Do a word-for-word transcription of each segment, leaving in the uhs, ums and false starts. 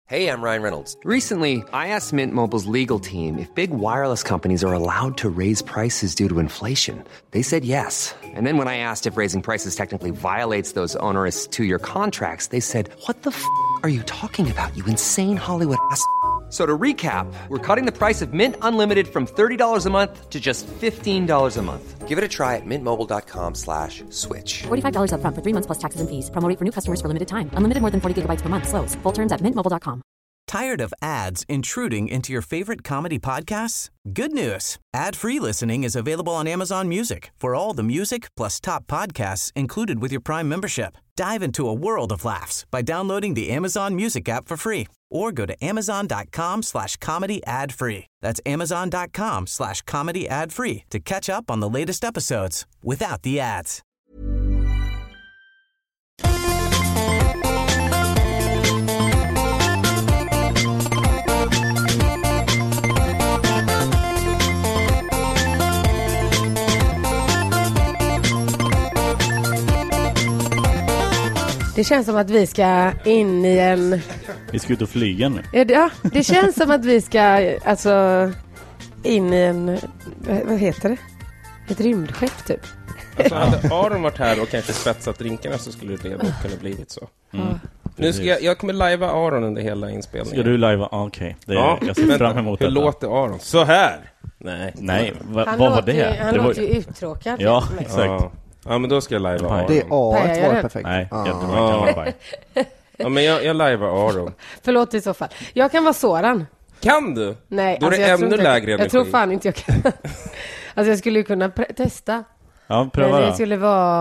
Hey, I'm Ryan Reynolds. Recently, I asked Mint Mobile's legal team if big wireless companies are allowed to raise prices due to inflation. They said yes. And then when I asked if raising prices technically violates those onerous two-year contracts, they said, "What the f*** are you talking about, you insane Hollywood ass?" So to recap, we're cutting the price of Mint Unlimited from thirty dollars a month to just fifteen dollars a month. Give it a try at mintmobile.com slash switch. forty-five dollars up front for three months plus taxes and fees. Promo rate for new customers for limited time. Unlimited more than forty gigabytes per month. Slows full terms at mint mobile dot com. Tired of ads intruding into your favorite comedy podcasts? Good news. Ad-free listening is available on Amazon Music for all the music plus top podcasts included with your Prime membership. Dive into a world of laughs by downloading the Amazon Music app for free or go to amazon.com slash comedy ad free. That's amazon.com slash comedy ad free to catch up on the latest episodes without the ads. Det känns som att vi ska in i en... Vi ska ut och flyga nu. Ja, det känns som att vi ska alltså in i en... Vad heter det? Ett rymdskepp typ. Alltså hade Aron varit här och kanske spetsat drinkarna så skulle det kunna blivit så. Mm. Nu ska jag, jag kommer live Aron under hela inspelningen. Ska du live? Okej. Okay. Ja, jag ser fram emot det. Hur låter Aron? Så här? Nej. Nej, va, vad var det? Ju, han det låter var... ju uttråkad. Ja, exakt. Ja. Ja, men då ska jag live Aron. Det A var perfekt. Nej, ah. jag tror jag kan vara Ja, men jag, jag live Aron. Förlåt i så fall. Jag kan vara Soran. Kan du? Nej, då är alltså det ännu jag lägre jag, energi. jag tror fan inte jag kan. Alltså jag skulle ju kunna pre- testa. Ja, pröva Men då. det skulle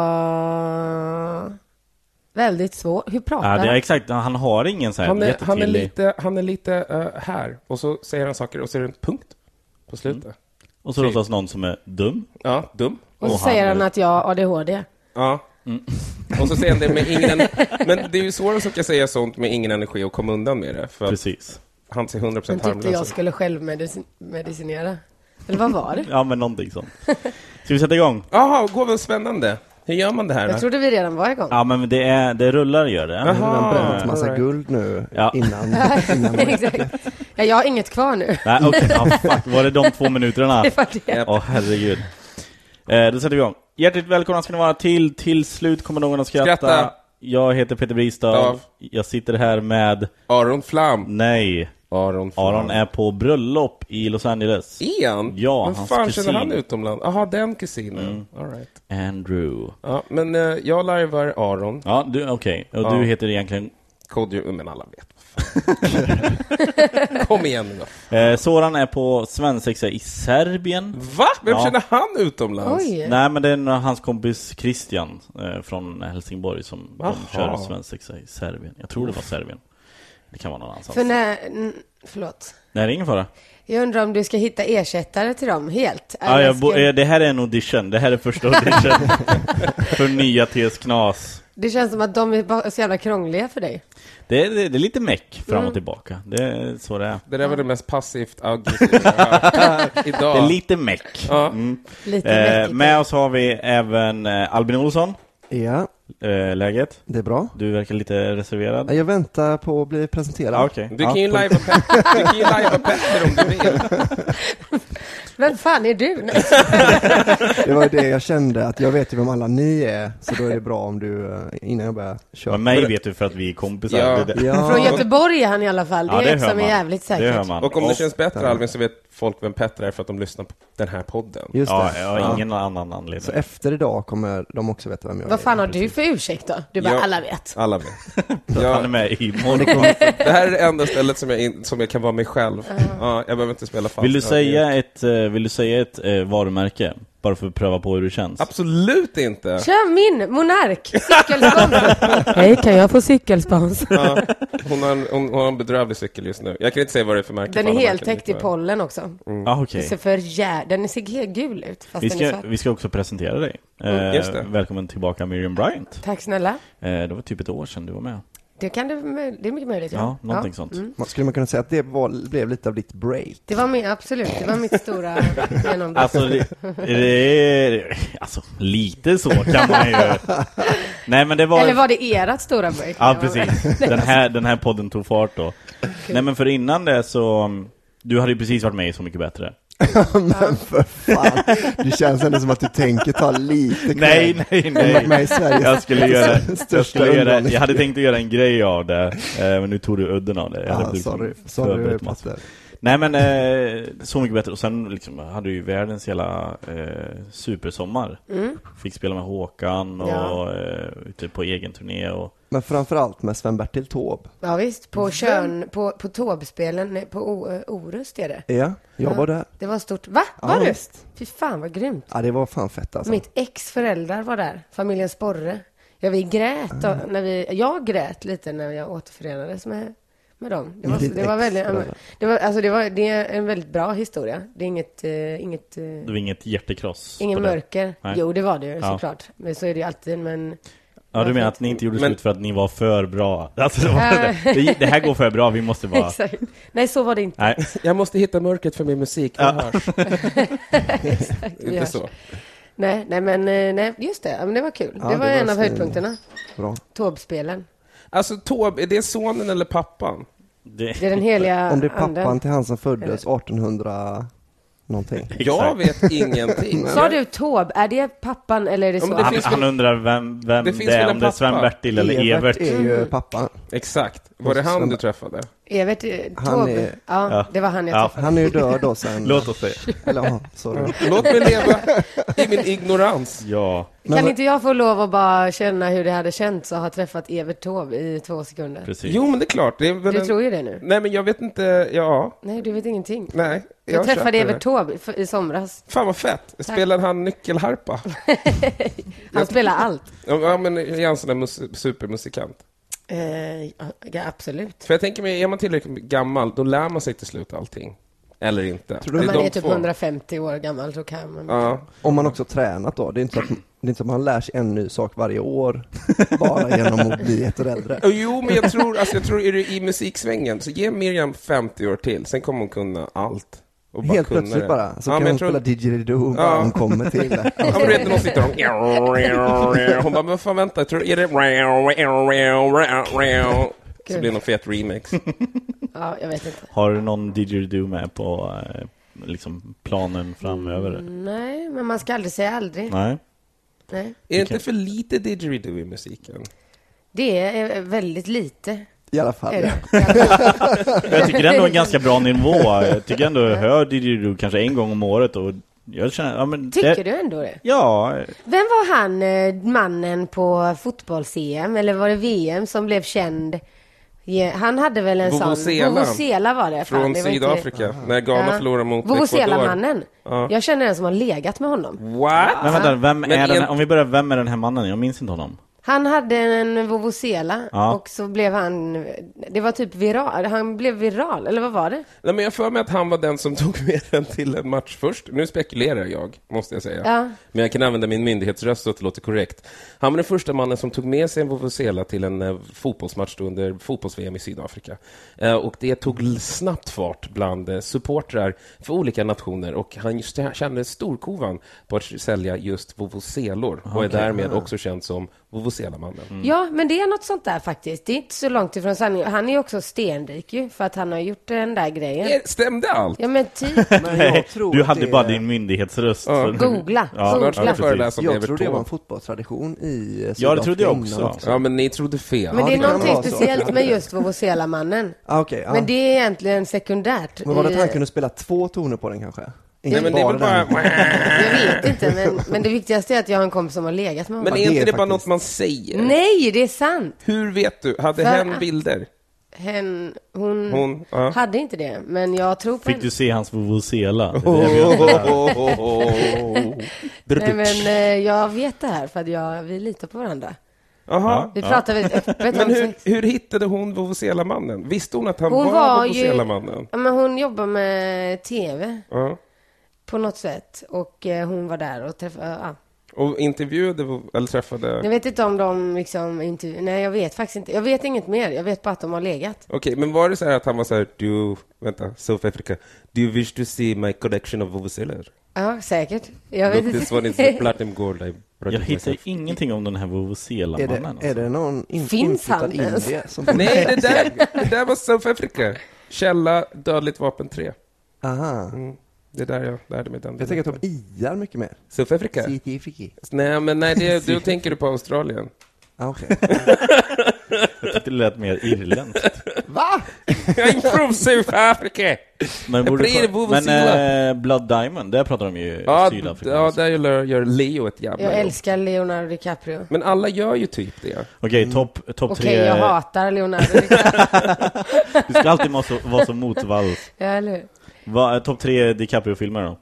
vara väldigt svårt. Hur pratar Ja, han? det är exakt. Han har ingen så här han är, han är jättetydlig... lite, han är lite uh, här. Och så säger han saker och så är det en punkt på slutet. Mm. Och så låtsas någon som är dum. Ja, dum. Och så och säger han han att jag har A D H D. Ja. Mm. Och så säger han det med ingen... Men det är ju svårt som kan säga sånt med ingen energi och komma undan med det. För precis. Han ser hundra procent Men harmlös. tyckte jag skulle självmedicinera. Eller vad var det? Ja, men någonting sånt. Ska vi sätta igång? Jaha, går väl spännande. Hur gör man det här då? Jag trodde vi redan var igång. Ja, men det, är, det rullar gör det. Jag har bränt massa right. guld nu ja. innan. innan Exakt. Ja, jag har inget kvar nu. Nej, okej. Okay. Ja, fuck. Var det de två minuterna? Det var det. Åh, oh, herregud. Eh, då sätter vi igång. Hjärtligt välkomna ska ni vara till Till slut kommer någon att skratta. Skratta. Jag heter Peter Bristav. Jag sitter här med... Aron Flam. Nej. Aron Flam. Aron är på bröllop i Los Angeles. Ian? Ja, men hans fan kusin. känner han utomland? Jaha, den kusinen. Mm. All right. Andrew. Ja, men uh, jag larvar Aron. Ja, du, okej. Okay. Och ja. du heter egentligen... Kodjo, men alla vet. Kom igen nu då. Eh, Soran är på svensexa i Serbien. Va? Vem ja. känner han utomlands? Oj. Nej, men det är hans kompis Christian eh, från Helsingborg som de kör svensexa i Serbien. Jag tror det var Serbien. Det kan vara någon annanstans. För när... n- Förlåt. Nej, det är ingen fara. Jag undrar om du ska hitta ersättare till dem helt. Ja, jag bo- ska... Det här är en audition. Det här är första audition för nya T S Knas. Det känns som att de är bara så jävla krångliga för dig. Det är, det, det är lite meck fram och mm. tillbaka. Det är så det är. Det där var det mest passivt aggressiva idag. Det är lite meck. Ja. Mm. Lite eh, med oss har vi även eh, Albin Olsson. Ja. Eh, läget? Det är bra. Du verkar lite reserverad. Jag väntar på att bli presenterad. Ah, okay. Du kan ja, ju på... live Petter. Du kan ju live Petter om du vill. Vem fan är du? Det var det jag kände, att jag vet ju vem alla ni är. Så då är det bra om du, innan jag börjar köra. Men mig vet du för att vi är kompisar. Ja. Det, det. Ja. Från Göteborg är han i alla fall. Det, ja, det är som är jävligt säkert. Och om det känns bättre, Alvin, så vet folk vem Petter är för att de lyssnar på den här podden. Just ja, det. jag har ingen ja. annan anledning. Så efter idag kommer de också veta vem jag är. Vad fan har du för ursäkt då? Du bara, jag, alla vet. Alla vet. Jag, han är med i morgon. Det här är det enda stället som jag, in, som jag kan vara mig själv. Uh. Ja, jag behöver inte spela fast. Vill du säga ett, vill du säga ett eh, varumärke? Bara för att pröva på hur det känns. Absolut inte. Kör min, Monark, cykelspons. Hej, kan jag få cykelspons? Ja, hon, har en, hon, hon har en bedrövlig cykel just nu. Jag kan inte säga vad det är för märke. Den är helt täckt i pollen också. Mm. Ah, okay. Det ser för jä... Den ser helt gul ut. Fast vi, den ska, är svart. vi ska också presentera dig. Mm, eh, just det. Välkommen tillbaka Miriam Bryant. Tack snälla. Eh, det var typ ett år sedan du var med. Det, kan det, det är mycket möjligt. Ja, ja någonting ja. sånt. Mm. Skulle man kunna säga att det var, blev lite av ditt break? Det var min, absolut, det var mitt stora genombrott. Alltså, det, det är, alltså, lite så kan man ju. Nej, men det var... Eller var det ert stora break? Ja, precis. Den här, den här podden tog fart då. Nej, men för innan det så... Du hade ju precis varit med i Så mycket bättre. Men för fan, det känns ändå som att du tänker ta lite kväll. Nej, nej, nej. Med i Sverige. Jag skulle göra, jag skulle göra, jag hade tänkt tänkt att göra en grej av det, eh, men nu tog du udden av det. Jag hade ah, liksom sorry, sorry massor. Nej, men eh, Så mycket bättre. Och sen liksom, hade ju världens hela eh, supersommar. Mm. Fick spela med Håkan och Ja. eh, ute på egen turné. Och... Men framförallt med Sven-Bertil Taube. Ja visst, på Körn, på, på Taube-spelen, nej, på o, Orust är det. Ja, jag var där. Det var stort. Va? Var Ja, du? visst. Fy fan vad grymt. Ja, det var fan fett alltså. Mitt ex föräldrar var där, familjen Sporre. Ja, vi grät då, när vi, jag grät lite när jag återförenades med, med dem. Det var, Ditt det var ex väldigt, föräldrar. det var, alltså det var, det är en väldigt bra historia. Det är inget, uh, inget, uh, Det var inget hjärtekross. ingen på det. mörker. Nej. Jo, det var det ju Ja. såklart. Men så är det ju alltid, men... Ja, du menar att ni inte gjorde Men- slut för att ni var för bra. Alltså, det, var, det, det här går för bra, vi måste vara... Exakt. Nej, så var det inte. Nej. Jag måste hitta mörkret för min musik. Ja. hörs. Exakt, vi Inte hörs. så. Nej, nej, men eh, nej, just det. Ja, men det var kul. Ja, det var det var en av så- höjdpunkterna. Bra. Taube-spelen. Alltså, Taube, är det sonen eller pappan? Det, Det är den heliga Om det är pappan anden. till han som föddes artonhundra någonting. Jag vet ingenting. Sa du Taube? Är det pappan eller är det Ja, så? men det han, finns han väl- undrar vem, vem det det, finns väl är, en om det är pappa? Sven-Bertil eller Evert. är ju pappan. Exakt. Var det han du träffade? Evert eh, Han Taube? är- Ja, Ja. det var han jag Ja. träffade. Han är ju död då sen. Låt oss säga. Eller ja, sorry. Låt mig leva i min ignorans. Ja, Men Kan vad- inte jag få lov att bara känna hur det hade känts att ha träffat Evert Taube i två sekunder? precis. Jo, men det är klart. Det är väl Du en... tror ju det nu. Nej, men jag vet inte. Ja, Nej, du vet ingenting. nej. Jag, träffade köper Evert det. Taube f- i somras. Fan vad fett. Spelar han nyckelharpa? Han spelar allt. Ja, men är han sån där mus- supermusikant? Eh, ja, absolut. För jag tänker mig, är man tillräckligt gammal, då lär man sig till slut allting. Eller inte. Tror du- Det Om man de är typ två. hundrafemtio år gammal så kan man... Ja. Om man också tränat då. Det är inte så att, det är inte så att man lär sig en ny sak varje år. Bara genom att bli ett år äldre. Och jo, men jag tror, alltså jag tror är du i musiksvängen, så ge Miriam femtio år till, sen kommer hon kunna allt. Och bara Helt kunna plötsligt det. bara. Så Ja, kan men hon jag tror- spela didgeridoo bara Ja. hon kommer till det. Ja, men du vet när någon sitter och... Hon bara, men fan vänta, jag tror, är det... Så blir det någon fet remix. Ja, jag vet inte. Har du någon didgeridoo med på eh, liksom planen framöver? Nej, men man ska aldrig säga aldrig. Nej. Nej. Är det inte för lite didgeridoo i musiken? Det är väldigt lite. I alla fall. Är det. Jag tycker ändå en ganska bra nivå. Jag tycker ändå jag hör didgeridoo kanske en gång om året och jag känner, ja, men Tycker det, du ändå det? Ja, Vem var han, eh, mannen på fotbolls-C M, eller var det V M, som blev känd? Ja, han hade väl en Vuvuzela. sån... Vuvuzela var det. Fan, Från det var inte- Sydafrika, när Ghana Ja. förlorade mot Ecuador. Vuvuzela-mannen. Ja. Jag känner en som har legat med honom. What? men vänta, vem Men är den en- här, om vi börjar, vem är den här mannen? Jag minns inte honom. Han hade en vuvuzela Ja. och så blev han... Det var typ viral. Han blev viral, eller vad var det? Nej, men jag för mig att han var den som tog med den till en match först. Nu spekulerar jag, måste jag säga. Ja. Men jag kan använda min myndighetsröst så att det låter korrekt. Han var den första mannen som tog med sig en vuvuzela till en eh, fotbollsmatch då under fotbolls-V M i Sydafrika. Eh, och det tog l- snabbt fart bland eh, supportrar för olika nationer. Och han just kände storkovan på att sälja just vuvuzelor. Och är därmed också känd som Vuvuzela-mannen. Ja, men det är något sånt där faktiskt. Det är inte så långt ifrån sanningen. Han är ju också stenrik ju, för att han har gjort den där grejen. Eh, Stämde allt? Ja, men typ. Men jag tror Du att hade det- bara din myndighetsröst. Ja. så- Googla. Ja, Googla. Snart ska jag föreläsa om Jag Evert tror det var en Taube. fotbollstradition i Ja, det trodde jag Sydafrika också. innan Ja, men ni trodde fel. Men det är det kan någonting vara så. speciellt med just Vuvuzela-mannen. Ah, okej, ja. Men det är egentligen sekundärt. Men var det att i- han kunde spela två toner på den kanske? Inte Nej, men det är väl den. bara... Jag vet inte, men, men det viktigaste är att jag har en kompis som har legat med honom. Men Ja, är det inte är det bara faktiskt- något man säger? Nej, det är sant. Hur vet du? Hade För- hen bilder? Hen, hon Hon, ja. hade inte det, men jag tror på Fick henne. du se hans vuvuzela? Det är det vi undrar. Nej, men eh, jag vet det här för att jag, vi litar på varandra. Jaha. Vi pratar väldigt öppet Men om hur, sex. hur hittade hon Vuvuzela-mannen? Visste hon att han Hon var, var ju... Vuvuzela-mannen? Ja, men hon jobbar med tv Ja. på något sätt. Och eh, hon var där och träffade... Ja. Och intervjuade eller träffade... Jag vet inte om de liksom intervju... Nej, jag vet faktiskt inte. Jag vet inget mer. Jag vet bara att de har legat. Okej, okay, men var det så här att han var så här, du, vänta, South Africa, do you wish to see my collection of vuvuzeler? Ja, säkert. Jag vet Look, inte. this one is the platinum gold. I jag hittar ingenting om den här vuvuzela-mannen. Är det, är det någon in, Finns han indier som... Nej, det där, det där var South Africa. Källa, dödligt vapen tre. Aha. Mm. Det är där jag lärde mig den. Jag tänker att de iar mycket mer. South Africa? Nej, men nej, det, då tänker du på Australien. Ah, okej. Jag tyckte det lät mer irländskt. Va? I'm from South Africa. Men, borde få, men äh, Blood Diamond, där pratar de ju ja, Sydafrika. Ja, där gör, gör Leo ett jävla Jag jobb. älskar Leonardo DiCaprio. Men alla gör ju typ det. Okej, okay, mm. topp top okay, tre. Okej, jag hatar Leonardo DiCaprio. Du ska alltid vara så, vara så motvalls. Ja, eller hur? Topp tre DiCaprio-filmer då?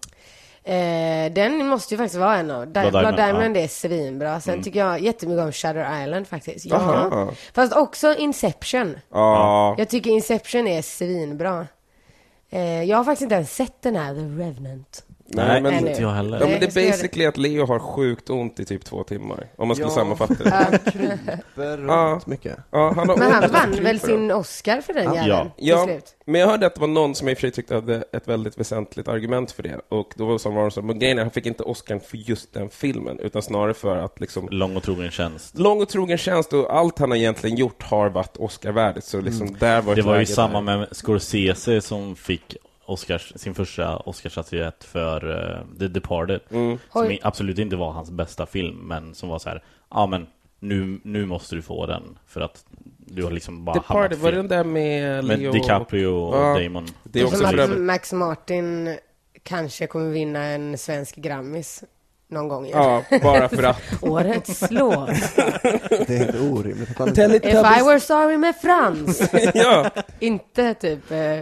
Eh, den måste ju faktiskt vara en av. Blood, Blood Diamond ja. är svinbra. Sen mm. tycker jag jättemycket om Shutter Island faktiskt. Ja. Aha. Fast också Inception. Ja. Jag tycker Inception är svinbra. Eh, jag har faktiskt inte ens sett den här The Revenant. Nej, men inte jag heller. Ja, men det är basically att Leo har sjukt ont i typ två timmar. Om man skulle ja. sammanfatta det. Han kryper runt mycket. Ja, han har men han ont, vann väl sin Oscar för den jäveln ja. ja, men jag hörde att det var någon som i och för sig tyckte hade ett väldigt väsentligt argument för det. Och då var det som var så, men grejen är, han fick inte Oscar för just den filmen, utan snarare för att liksom... Lång och trogen tjänst. Lång och trogen tjänst, och allt han har egentligen gjort har varit Oscar-värdigt. Så liksom mm. där var det var ju samma där. Med Scorsese som fick... Oscars, sin första Oscarsstatyett för uh, The Departed mm. som i, absolut inte var hans bästa film, men som var så här, ja ah, men nu, nu måste du få den för att du har liksom bara Departed, hamnat fel. Var det den där med Leo med DiCaprio och ja, Damon? Det är som att Max Martin kanske kommer vinna en svensk Grammis någon gång igen. Ja, bara för att årets låt. Det är helt orimligt. If I were sorry med Frans. Ja. Inte typ uh,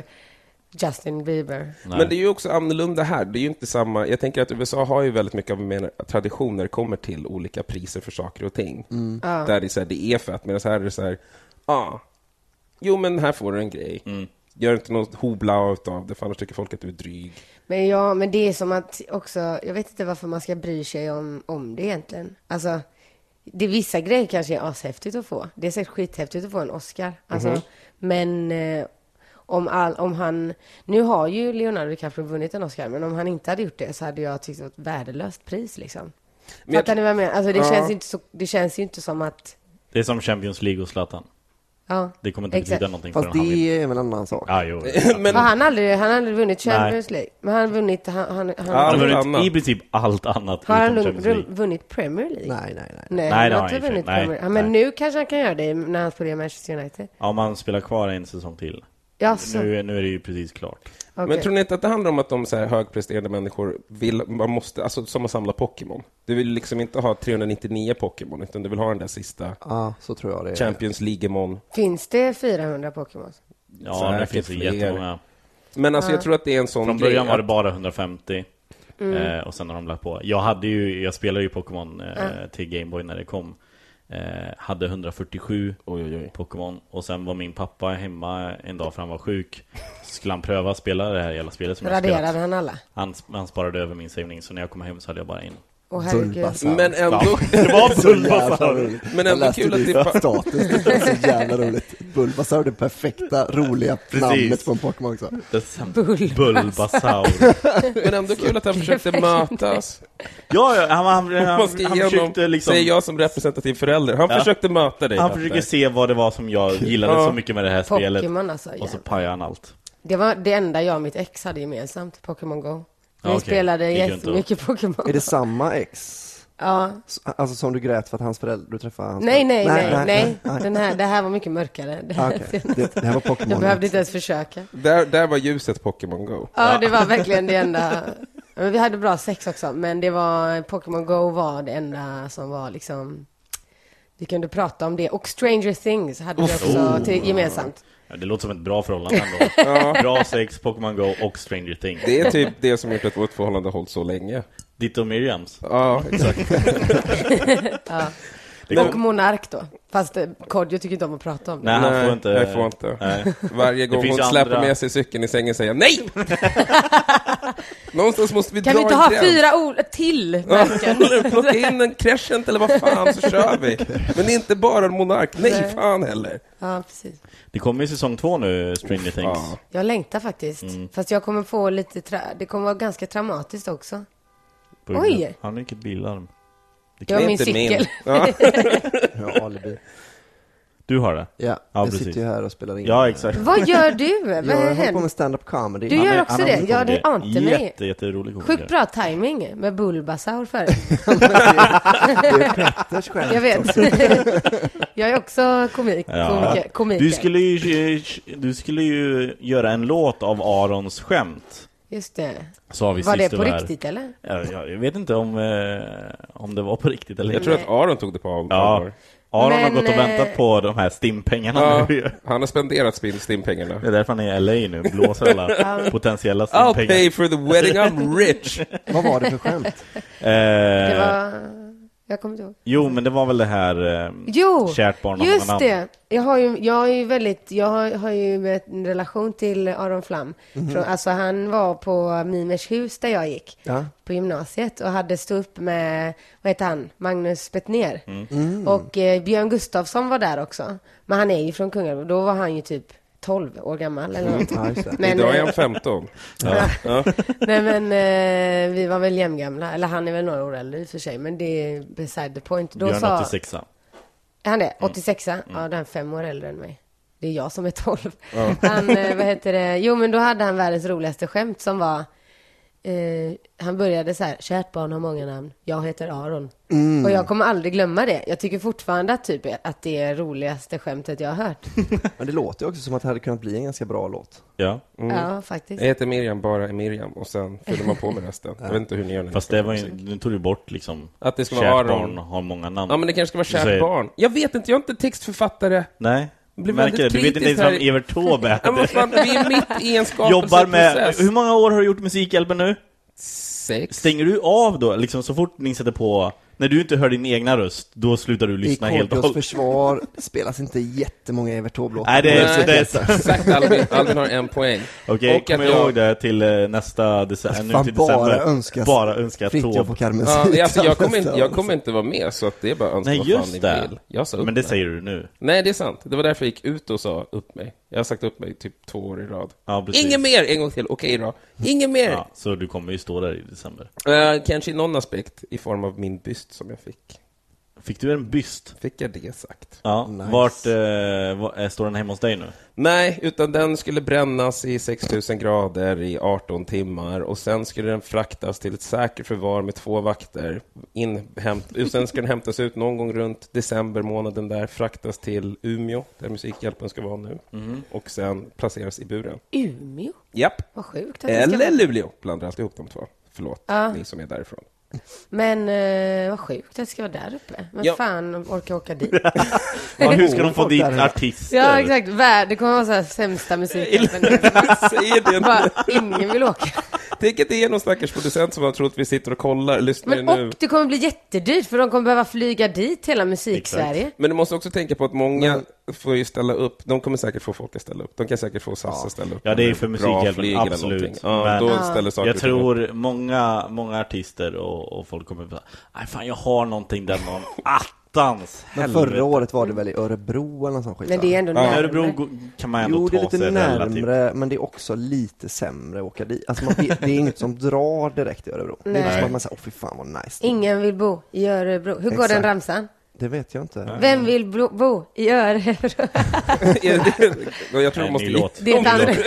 Justin Bieber. Nej. Men det är ju också annorlunda här. Det är ju inte samma. Jag tänker att U S A har ju väldigt mycket av mer traditioner kommer till olika priser för saker och ting. Mm. Ah. Där det är så här, det är för att, medan här är det så här, ja, ah, jo men här får du en grej. Mm. Gör inte något hobla utav det, för annars tycker folk att du är dryg. Men ja, men det är som att också, jag vet inte varför man ska bry sig om, om det egentligen. Alltså, det är vissa grejer kanske är ashäftigt att få. Det är säkert skithäftigt att få en Oscar. Alltså, mm-hmm. men... Eh, Om, all, om han, nu har ju Leonardo DiCaprio vunnit en Oscar, men om han inte hade gjort det så hade jag tyckt det var ett värdelöst pris liksom. Men Fattar jag, ni vad jag menar? Alltså det, ja. känns inte så, det känns ju inte som att... Det är som Champions League och Zlatan. Ja, det kommer inte exakt. betyda någonting fast för honom. Fast det är väl en annan sak. Ja, jo. men... han har aldrig, han aldrig vunnit Champions League. Men han har vunnit... Han, han, han, han har vunnit annat. I princip allt annat. Har han vunnit, vunnit Premier League? Nej, nej, nej. Nej, nej han har inte vunnit nej, Premier League. Men nu kanske han kan göra det när han spelar i Manchester United. Ja, om han spelar kvar en säsong till. Nu, nu är det ju precis klart. Okay. Men tror ni inte att det handlar om att de så här högpresterande människor vill, man måste, alltså som att samla Pokémon. Du vill liksom inte ha trehundranittionio Pokémon, utan du vill ha den där sista. Ja, så tror jag det är. Champions League-mon. Finns det fyrahundra Pokémon? Ja, det finns det jättemånga. Men alltså ja. jag tror att det är en sån Från början grej var det bara hundrafemtio. Mm. Eh, och sen har de lagt på. Jag hade ju, jag spelade ju Pokémon eh, mm. till Game Boy när det kom. Eh, hade hundrafyrtiosju oj, oj, oj. Pokémon. Och sen var min pappa hemma en dag för han var sjuk. Så skulle han pröva att spela det här jävla spelet som jag raderade spelat. han alla? Han, han sparade över min savning. Så när jag kom hem så hade jag bara en. Oh, men ändå ja, det var Bulbasaur. Men ändå kul att det status. Det är så jävla roligt. Bulbasaur, det perfekta roliga precis. Namnet på en Pokémon också. Bull. Bulbasaur. Men ändå kul att han försökte mötas. Ja, ja han, han, han, han försökte liksom, säger jag som representativ förälder. Han ja. försökte möta dig. Han försökte se vad det var som jag gillade ja. så mycket med det här spelet. Pokémon alltså, och så pajade han allt. Det var det enda jag och mitt ex hade gemensamt, Pokémon Go. Vi okay. spelade jättemycket Pokémon. Är det samma ex? Ja. Alltså som du grät för att hans föräldrar, du träffade hans nej, nej, nej, nej, nej, nej. Den här, det här var mycket mörkare. Det här, okay. det, det här var Pokémon. Jag behövde inte ens försöka. Där, där var ljuset Pokémon Go. Ja, det var verkligen det enda. Vi hade bra sex också, men det var Pokémon Go var det enda som var liksom, vi kunde prata om det. Och Stranger Things hade vi också oh. till, gemensamt. Ja, det låter som ett bra förhållande ändå. Ja. Bra sex, Pokémon Go och Stranger Things. Det är typ det som gjort att vårt förhållande hållit så länge. Ditt och Miriams. Ja, exakt. Ja. Och Monark då. Fast Kodjo tycker inte om att prata om det. Nej, han får inte. Jag får inte. Nej. Varje gång hon släpper andra... med sig cykeln i sängen säger jag nej! Någonstans måste vi Kan dra vi inte en ha gräns. fyra ord till? Ja, plocka in en crescent eller vad fan så kör vi. Men inte bara en monark. Nej, Nej. fan heller. Ja, precis. Det kommer ju säsong två nu, Stranger Things. Ja. Jag längtar faktiskt. Mm. Fast jag kommer få lite... Tra- det kommer vara ganska traumatiskt också. På Oj. grund- Han har ju ett billarm. Jag har min inte min. cykel. Ja. Ja, alibi. Du har det? Ja, Ja, jag precis. sitter ju här och spelar in. Ja, exakt. Vad gör du? Vad Jag håller på händer? med stand-up comedy. Du Han gör är- också han har det? en Ja, det komiker. ante mig. Jätte, jätterolig komiker. Sjukt bra timing med Bulbasaur förut. Det är Petters skämt. Jag vet. Jag är också komik, Ja. komiker, komiker. Du skulle ju du skulle ju göra en låt av Arons skämt. Just det. Sa vi Var det sist på du var här. riktigt eller? Ja, jag, jag vet inte om eh, om det var på riktigt eller Jag tror att Aron tog det på allvar. Ja. Aron har Men, gått och väntat eh, på de här stimpengarna Ja, nu. han har spenderat spin- stimpengarna. Det är därför han är i L A nu. Blåser alla potentiella I'll stimpengar. pay for the wedding, I'm rich. Vad var det för skämt? Eh, Det var... Jag kommer inte ihåg. Jo, men det var väl det här eh, Jo, kärt barn har just många namn. det. Jag har ju, jag är ju väldigt, jag har, har ju en relation till Aron Flam. Från, alltså han var på Mimers hus där jag gick Ja. på gymnasiet och hade stått upp med, vad heter han, Magnus Bettner. Mm. Och eh, Björn Gustafsson var där också. Men han är ju från Kungälv. Då var han ju typ tolv år gammal eller något. Ja, just det. Men, Idag är eh, han femton. Ja. Ja. Nej men eh, vi var väl jämngamla. Eller han är väl några år äldre i och för sig. Men det är beside the point. Då Björn sa, åttiosexa. är han det? åttiosexa? Ja, den är fem år äldre än mig. Det är jag som är tolv. Han, eh, vad heter det? Jo, men då hade han världens roligaste skämt som var... Eh, han började så här: kärt barn har många namn. Jag heter Aron. Mm. Och jag kommer aldrig glömma det. Jag tycker fortfarande att, typ, att det är roligaste skämtet jag har hört. Men det låter ju också som att det hade kunnat bli en ganska bra låt. Ja. Ja, faktiskt. Jag heter Miriam, bara är Miriam. Och sen fyller man på med resten. Jag vet inte hur ni gör när ni Fast spelar det var ju, musik. nu tog du bort liksom Att det ska vara kärt Aron. barn har många namn. Ja, men det kanske ska vara Du kärt säger- barn. Jag vet inte, jag är inte textförfattare. Nej. blir Märker det. väldigt Du vet inte kritisk ens här. vem Evert Taube är. Ja, men fan, vi är mitt i en skapelseprocess. Jobbar med... Hur många år har du gjort Musikhjälpen nu? Sex. Stänger du av då? Liksom så fort ni sätter på... När du inte hör din egna röst, då slutar du I lyssna helt och Korpios hållet. försvar spelas inte jättemånga Evert Taube-låtar. Nej, det är, Nej. det är Exakt, Albin, Albin har en poäng. Okej, Och kom att jag- ihåg det till eh, nästa december. Nu Fan, till bara december. önska bara önska Fritiof Taube. och Carmen Ja, Zita alltså, jag, kommer inte, nästa jag år. kommer inte vara med, så att det är bara att önska Nej, vad fan just ni det. vill. Jag sa upp Men det mig. säger du nu. Nej, det är sant. Det var därför jag gick ut och sa upp mig. Jag har sagt upp mig typ två år i rad. Ja, precis. Ingen mer! En gång till. Okej då. Ingen mer! Ja, så du kommer ju stå där i december. Eh, kanske i någon aspekt i form av min byst som jag fick. Fick du en byst? Fick jag det sagt? Ja, Nice. vart eh, var, eh, står den hemma hos dig nu? Nej, utan den skulle brännas i sex tusen grader i arton timmar och sen skulle den fraktas till ett säkert förvar med två vakter. Inhämt, och sen ska den hämtas ut någon gång runt december månaden där, fraktas till Umeå, där Musikhjälpen ska vara nu. Och sen placeras i buren. Umeå? Japp. Vad sjukt att det ska Eller vara. Luleå, blandar alltid ihop de två. Förlåt, Ja. ni som är därifrån. Men eh, vad sjukt att det ska vara där uppe. Men Ja. fan orkar åka dit. Ja, hur ska de få folk dit där hemma. artister? Ja, exakt. Värld, det kommer vara så här sämsta musiken. Säger det Bara, inte. ingen vill åka. Tänk att det är någon stackars producent som har trott att vi sitter och kollar, lyssnar Men nu. och det kommer bli jättedyrt för de kommer behöva flyga dit hela musik-Sverige. Men du måste också tänka på att många får ju ställa upp. De kommer säkert få folk att ställa upp. De kan säkert få S A S att ställa upp. Ja, det är Eller för bra Musikhjälpen, flyg eller absolut. någonting. Ja, Men- då Ja. ställer saker Jag och ting upp. tror många, många artister och, och folk kommer att nej fan, jag har någonting där någon attans Men helvete. förra året var det väl i Örebro eller någon sån skit? Men det är ändå I närmare. Örebro go- kan man ändå Jo, det är ta lite sig relativt. närmre, men det är också lite sämre att åka dit. Alltså man, det är inget som drar direkt i Örebro. Det är inte Nej. som att man säger, åh fy fan vad nice. Ingen vill bo i Örebro. Hur går Exakt. den ramsan? Det vet jag inte. Vem vill bo, bo i Örebro? Är det- jag tror Nej, de måste ny låt. Det är ett, Ny annat, låt.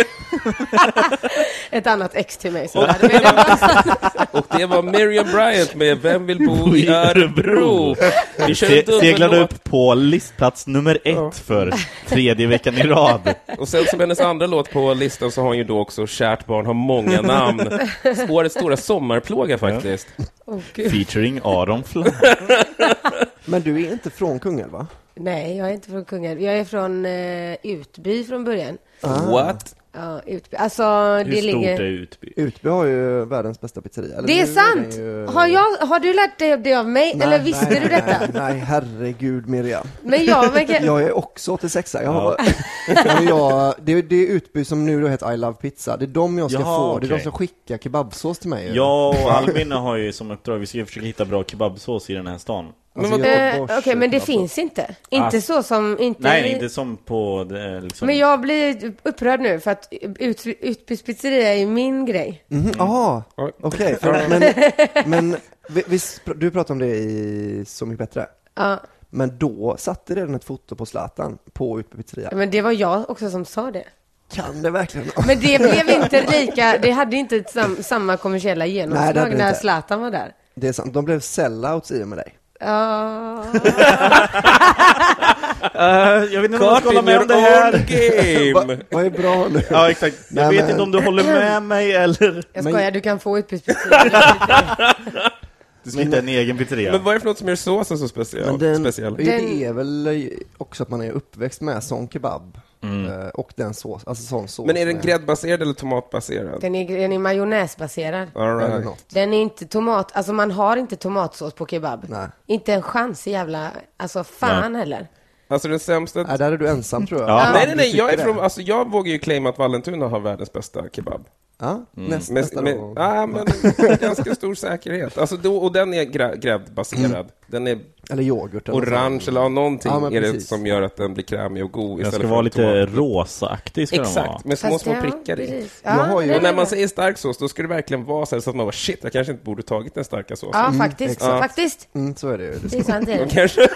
ett annat ex till mig som hade med den ramsan. Och det var Miriam Bryant med Vem vill bo i Örebro? Vi kör en Se, dubbellåt. seglade upp på listplats nummer ett Ja. för tredje veckan i rad. Och sen som hennes andra låt på listan så har hon ju då också Kärt barn har många namn. Årets stora sommarplåga faktiskt. Åh, Gud. Featuring Aron Flam. Men du är inte från Kungälv, va? Nej, jag är inte från Kungälv. Jag är från eh, Utby från början. What? Ja, Utby. Alltså, Hur det stort ligger... är Utby? Utby har ju världens bästa pizzeria. Eller Det är nu sant! den ju- Har, jag, har du lärt dig det av mig? Nej, Eller visste nej, du nej, detta? Nej, nej, herregud Miriam. Men jag, men kan... Jag är också åttiosex. Jag har, men jag, det, är, det är Utby som nu då heter I Love Pizza. Det är de jag ska Jaha, få. Det är okej. de som skickar kebabsås till mig. Jag och Albin har ju som uppdrag, vi ska försöka hitta bra kebabsås i den här stan. Alltså, Eh, Göteborgs Okej, men det kebabsås. finns inte. Inte Ah. så som... Inte... Nej, inte som på det, liksom. Men jag blir upprörd nu för att ut, Utbys pizzeria är ju min grej. Mhm, aha, Oj. okej. för- men, men vi- visst, du pratade om det i Så mycket bättre. Ja, Men då satte redan ett foto på Zlatan på Utby pizzeria. men det var jag också som sa det. Kan det verkligen? Men det blev inte lika, det hade inte ett sam, samma kommersiella Nej, det genomslag hade det när inte. Zlatan var där. Det är sant, de blev sellouts i och med dig. Ja. Uh, jag vet inte om jag ska hålla med om det här. Game. Vad är bra nu? Ja, exakt. Jag Nej, vet men- inte om du håller med mig eller... Jag Men- skojar, du kan få Utbys pizzeria. Du ska hitta en egen pizzeria. Men vad är det för något som gör såsen så speciell? Men den, speciell? det Den- är väl också att man är uppväxt med sån kebab eh, och den sås, alltså sån sås. Men är den med- gräddbaserad eller tomatbaserad? Den är, den är majonnäsbaserad. All eller right. något? Den är inte tomat, alltså man har inte tomatsås på kebab. Nej. Inte en chans i jävla, alltså fan heller. Alltså den sämsta... Nej, där är du ensam tror jag. Ja. Nej, nej, Du nej, jag är tycker från, det. alltså jag vågar ju claima att Vallentuna har världens bästa kebab. Ja, näst, Med, nästa med, då. ja, men med ganska stor säkerhet. Alltså då, och den är grä, gräddbaserad. Den är Eller yoghurt. eller orange något. eller ja, någonting Ja, men är det precis. som gör att den blir krämig och god Den istället ska för vara lite tomat. rosaaktig ska den vara. Exakt, med små, Fast små ja, prickar i. precis. Jag har ju- det Och när är man det. säger stark sås, då ska det verkligen vara så, här så att man bara shit, jag kanske inte borde tagit den starka såsen. Ja, faktiskt. exakt. Faktiskt. Mm, så är det ju. Det Det är sant, det är det. Kanske.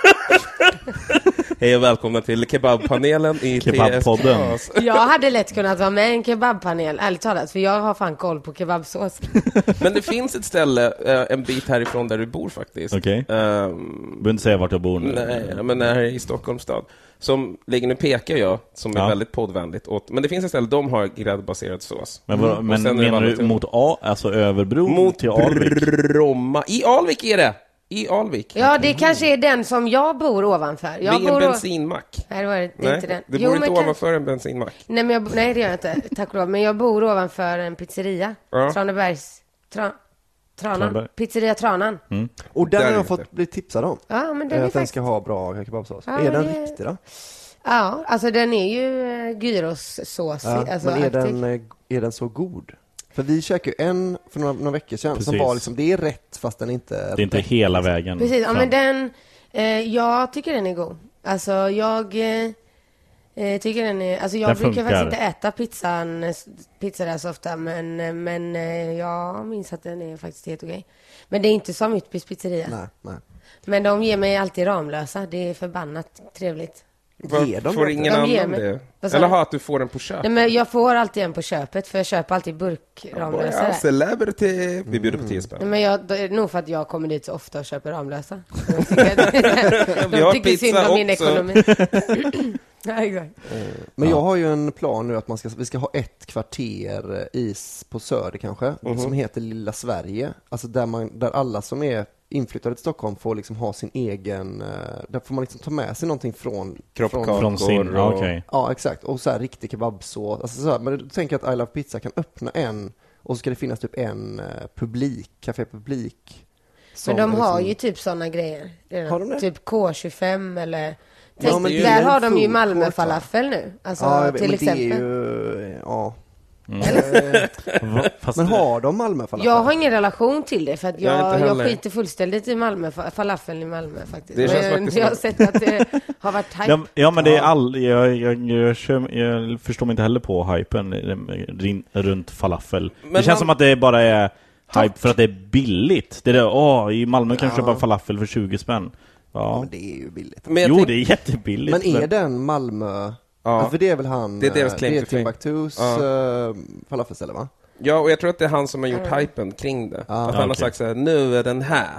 Hej och välkomna till kebabpanelen i Kebabpodden. T S. Jag hade lätt kunnat vara med i en kebabpanel, ärligt talat, för jag har fan koll på kebabsås. Men det finns ett ställe eh, en bit härifrån där du bor faktiskt. Okej. Ehm, Du behöver inte säga vart jag bor nu. nej, men här i Stockholms stad. Som ligger, nu pekar jag, som är Ja. väldigt poddvänligt åt. Men det finns ett ställe, de har gräddbaserad sås. Men, vad, Mm. Och men sen är det menar du Vallentuna. mot A, alltså över bron Mot till Alvik? Bromma. I Alvik är det! I Alvik. Ja, det kanske är den som jag bor ovanför. Jag Vid en bor o- bensinmack. Nej, det var det, det är Nej, inte den. det Jo, bor inte men kan- ovanför en bensinmack. Nej, men jag, nej, det gör jag inte, tack och lov. Men jag bor ovanför en pizzeria. Ja. Tranebergs... Tra, Tranan. Traneberg. Pizzeria Tranan. Och den Där har är jag det. fått bli tipsad om. Ja, men Eh, den är att den faktiskt... ska ha bra kebabsås. Ja, är den det- riktig då? Ja, alltså den är ju uh, gyrossås. Ja, alltså, men är aktiv. den, eh, är den så god? För vi käkade ju en för några, några veckor sedan som Precis. var liksom, det är rätt fast den inte är Det är inte rätt. hela vägen Precis, ja fram. men den... Eh, jag tycker den är god. Alltså jag... Eh, eh, tycker den är... Alltså jag Den brukar funkar. faktiskt inte äta pizzan, eh, pizza där så ofta. Men, eh, men eh, jag minns att den är faktiskt helt okej. Men det är inte som Utbys pizzeria. Nej, nej. Men de ger mig alltid Ramlösa. Det är förbannat trevligt. Ger de Får det? ingen De ger annan mig. det? Vad sa Eller du? ha att du får den på köp? Nej, men jag får alltid en på köpet. För jag köper alltid burk Ramlösa Ja, där. celebrity. Vi bjuder på tio spänn. Nej, men jag, det är nog för att jag kommer dit så ofta och köper Ramlösa. De tycker, att, Vi de har tycker synd pizza om min också. ekonomi. Ja, exakt. Men jag har ju en plan nu att man ska, vi ska ha ett kvarter eh, is på Söder kanske, Mhm. som heter Lilla Sverige. Alltså där, man, där alla som är inflyttade till Stockholm får liksom ha sin egen, eh, där får man liksom ta med sig någonting från Kroppkakor Från sin, ja, och- okej. Ja, exakt. Och så här riktig kebabsås. Alltså så här, men du tänker att I Love Pizza kan öppna en och så ska det finnas typ en eh, publik, cafépublik. som Men de är har liksom- ju typ sådana grejer. redan. Har de det? Typ K tjugofem eller... Ja, Tänk, men det är där en har de ju food Malmö court, va? falafel nu. Alltså Ja, jag vet, till men exempel. det är ju, ja. Va? Fast Men har de Malmö falafel? Jag har ingen relation till det för att Jag jag, inte jag, heller. skiter fullständigt i Malmö, fa- falafeln i Malmö faktiskt. Det känns Men faktiskt jag har som- sett att det har varit hype. Ja, ja men det är all jag, jag, jag, kör, jag förstår mig inte heller på hypen rin- runt falafel. Men det känns man- som att det bara är hype för att det är billigt. Det är det, åh, i Malmö kan du Ja. köpa falafel för tjugo spänn. Ja, Ja. men det är ju billigt. Men jag Jo, tänk- det är jättebilligt. Men är den Malmö... Ja. Ja. För det är väl han... Det är deras eh, claim det är to fame. Timbuktus Ja. uh, falafelställe, va? Ja, och jag tror att det är han som har gjort hypen kring det. Ja. Att han har Okej. sagt så här, nu är den här.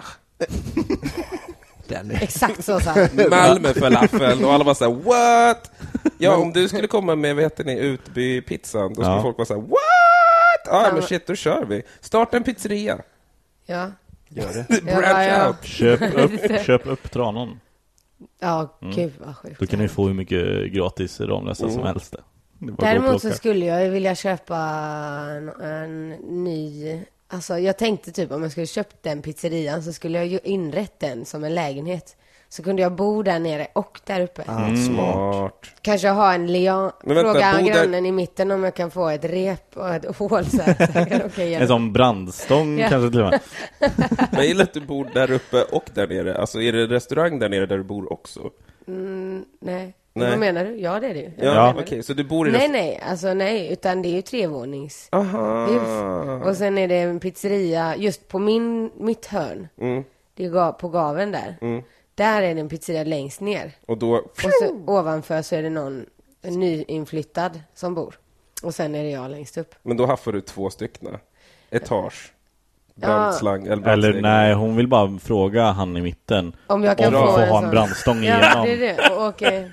Den är... Exakt så sa han. Malmö falafel och alla bara så här, what? Ja, om du skulle komma med, vad heter ni, Utby-pizzan, då skulle Ja. folk vara så här, what? Ja, men shit, då kör vi. Starta en pizzeria. Ja, Gör det. Branch ja, ja. out. Köp upp, köp upp Tranan. ja Mm. gud vad sjukt. Då kan du få hur mycket gratis Ramlösa Mm. som helst. Däremot så skulle jag vilja köpa en, en ny... Alltså jag tänkte typ om jag skulle köpt den pizzerian så skulle jag ju inrätt den som en lägenhet. Så kunde jag bo där nere och där uppe. Ah, Mm. smart. Kanske ha en lian. Men vänta, Fråga bo där- grannen i mitten om jag kan få ett rep och ett hål så här. Så jag kan åka igenom. En sån brandstång Ja. kanske till och med. Men jag gillar att du bor där uppe och där nere. Alltså är det restaurang där nere där du bor också? Mm, nej. Nej. Vad menar du? Ja, det är det ju. Ja, Jag okej. menar det. Så du bor i Nej, rest- nej. Alltså nej. Utan det är ju trevånings. Aha. hus. Och sen är det en pizzeria just på min, mitt hörn. Mm. Det är ga- på gaven där. Mm. Där är det en pizzeria längst ner. Och då... Och så, ovanför så är det någon en nyinflyttad som bor. Och sen är det jag längst upp. Men då haffar du två stycken. Etage. Brandslang. Eller, Eller brandslägg. nej, hon vill bara fråga han i mitten Om jag kan om få hon får en ha en sån. brandstång Ja, igenom. det är det. Och, okej.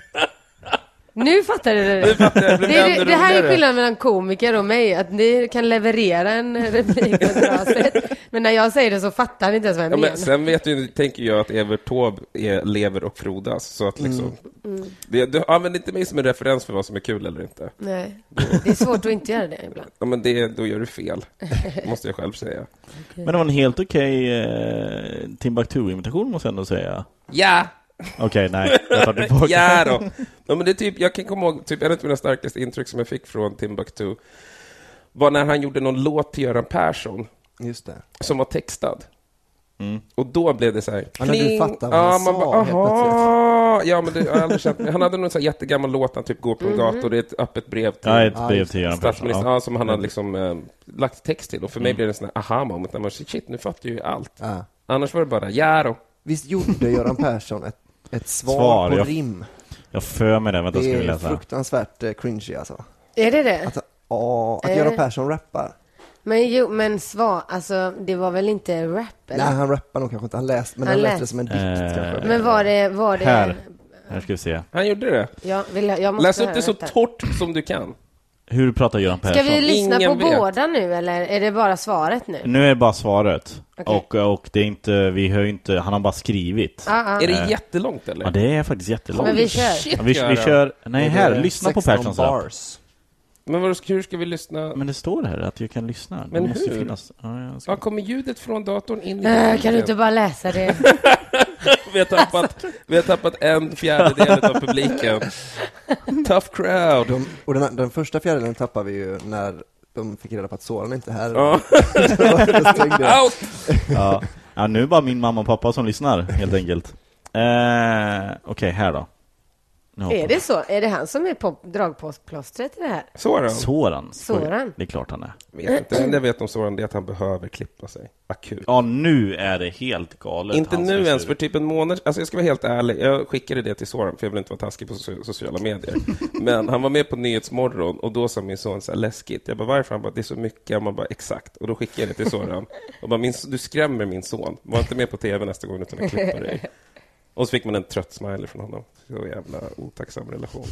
Nu fattar du det. Nu fattar jag, det blev Det, är, ännu det här är roligare. skillnaden mellan komiker och mig. Att ni kan leverera en replik på ett bra sätt. Men när jag säger det så fattar ni inte ens vad jag Ja, menar. men sen vet ju, tänker jag att Evert Taube är lever och frodas. Så att liksom... Mm. Det, du använder inte mig som en referens för vad som är kul eller inte. Nej, det är svårt att inte göra det ibland. Ja, men det, då gör du fel. Måste jag själv säga. Men det var en helt okej eh, Timbuktu-imitation måste jag ändå säga. Ja! Okej, nej. Jag tar tillbaka. Ja då. Ja, men det är typ, jag kan komma ihåg, typ en av mina starkaste intryck som jag fick från Timbuktu var när han gjorde någon låt till Göran Persson Just det. som var textad. Mm. Och då blev det så här... Ja, när du kling. fattar vad Ja, han man sa bara, helt aha. Ja, men det har jag aldrig känt. Han hade någon så här jättegammal låt, han typ går på en gata och det är ett öppet brev till Ja, ett Ja, brev just till Göran Persson. statsministern, Ja. ja, som han hade liksom eh, lagt text till. Och för mig Mm. blev det en sån här aha-moment när man säger, shit, nu fattar jag ju allt. Ja. Annars var det bara, ja då. Visst gjorde Göran Persson ett, ett svar, Svar, på jag- rim? Jag för mig det, vänta ska Det vi är läsa. fruktansvärt eh, cringy alltså. Är det det? Att, ja, att Eh. Göran Persson rappar. Men jo, men svar, alltså det var väl inte rap eller? Nej, han rappar nog kanske inte. Han läst, men Han han läste läst. det som en dikt Eh. kanske. Men var det, var det... Här. Här ska vi se. Han gjorde det. Ja, vill jag, jag måste Läs upp höra det så detta. torrt som du kan. Hur pratar Göran Persson? Ska vi lyssna Ingen på vet. båda nu eller är det bara svaret nu? Nu är det bara svaret. Okej. Och, och det är inte, vi hör ju inte, han har bara skrivit. Ja, ja. Är det jättelångt eller? Ja, det är faktiskt jättelångt. Men vi kör. Shit, Ja, vi, vi Göran. kör, nej här, lyssna på sexton Perssons rap. bars. Men vad, hur ska vi lyssna? Men det står här att jag kan lyssna. Men det måste ju hur? finnas. Ja, jag ska... Ja, kommer ljudet från datorn in i Äh, kan du inte bara läsa det? Vi har tappat, vi har tappat en fjärdedel av publiken. Tough crowd. De, och den, den första fjärdedelen tappar vi ju när de fick reda på att Soran inte är här. Ja. Då stängde jag. Out! Ja. Ja, nu är det bara min mamma och pappa som lyssnar, helt enkelt. Eh, Okej, här då. Nu hoppar Är det så? Är det han som är på dragpostplåstret i det här? Soran. Soran. Soran. Det är klart han är. Vet inte. Det enda jag vet om Soran är att han behöver klippa sig. Akut. Ja, nu är det helt galet. Inte hans nu frisyr. ens, för typ en månad. Alltså jag ska vara helt ärlig. Jag skickade det till Soran, för jag vill inte vara taskig på so- sociala medier. Men han var med på Nyhetsmorgon och då sa min son så här läskigt. Jag bara, varför? Han bara, det är så mycket. Man bara, exakt. Och då skickade jag det till Soran. Och bara, min, du skrämmer min son. Var inte med på tv nästa gång utan att klippa dig. Och så fick man en trött smiley från honom. Så jävla otacksam relation.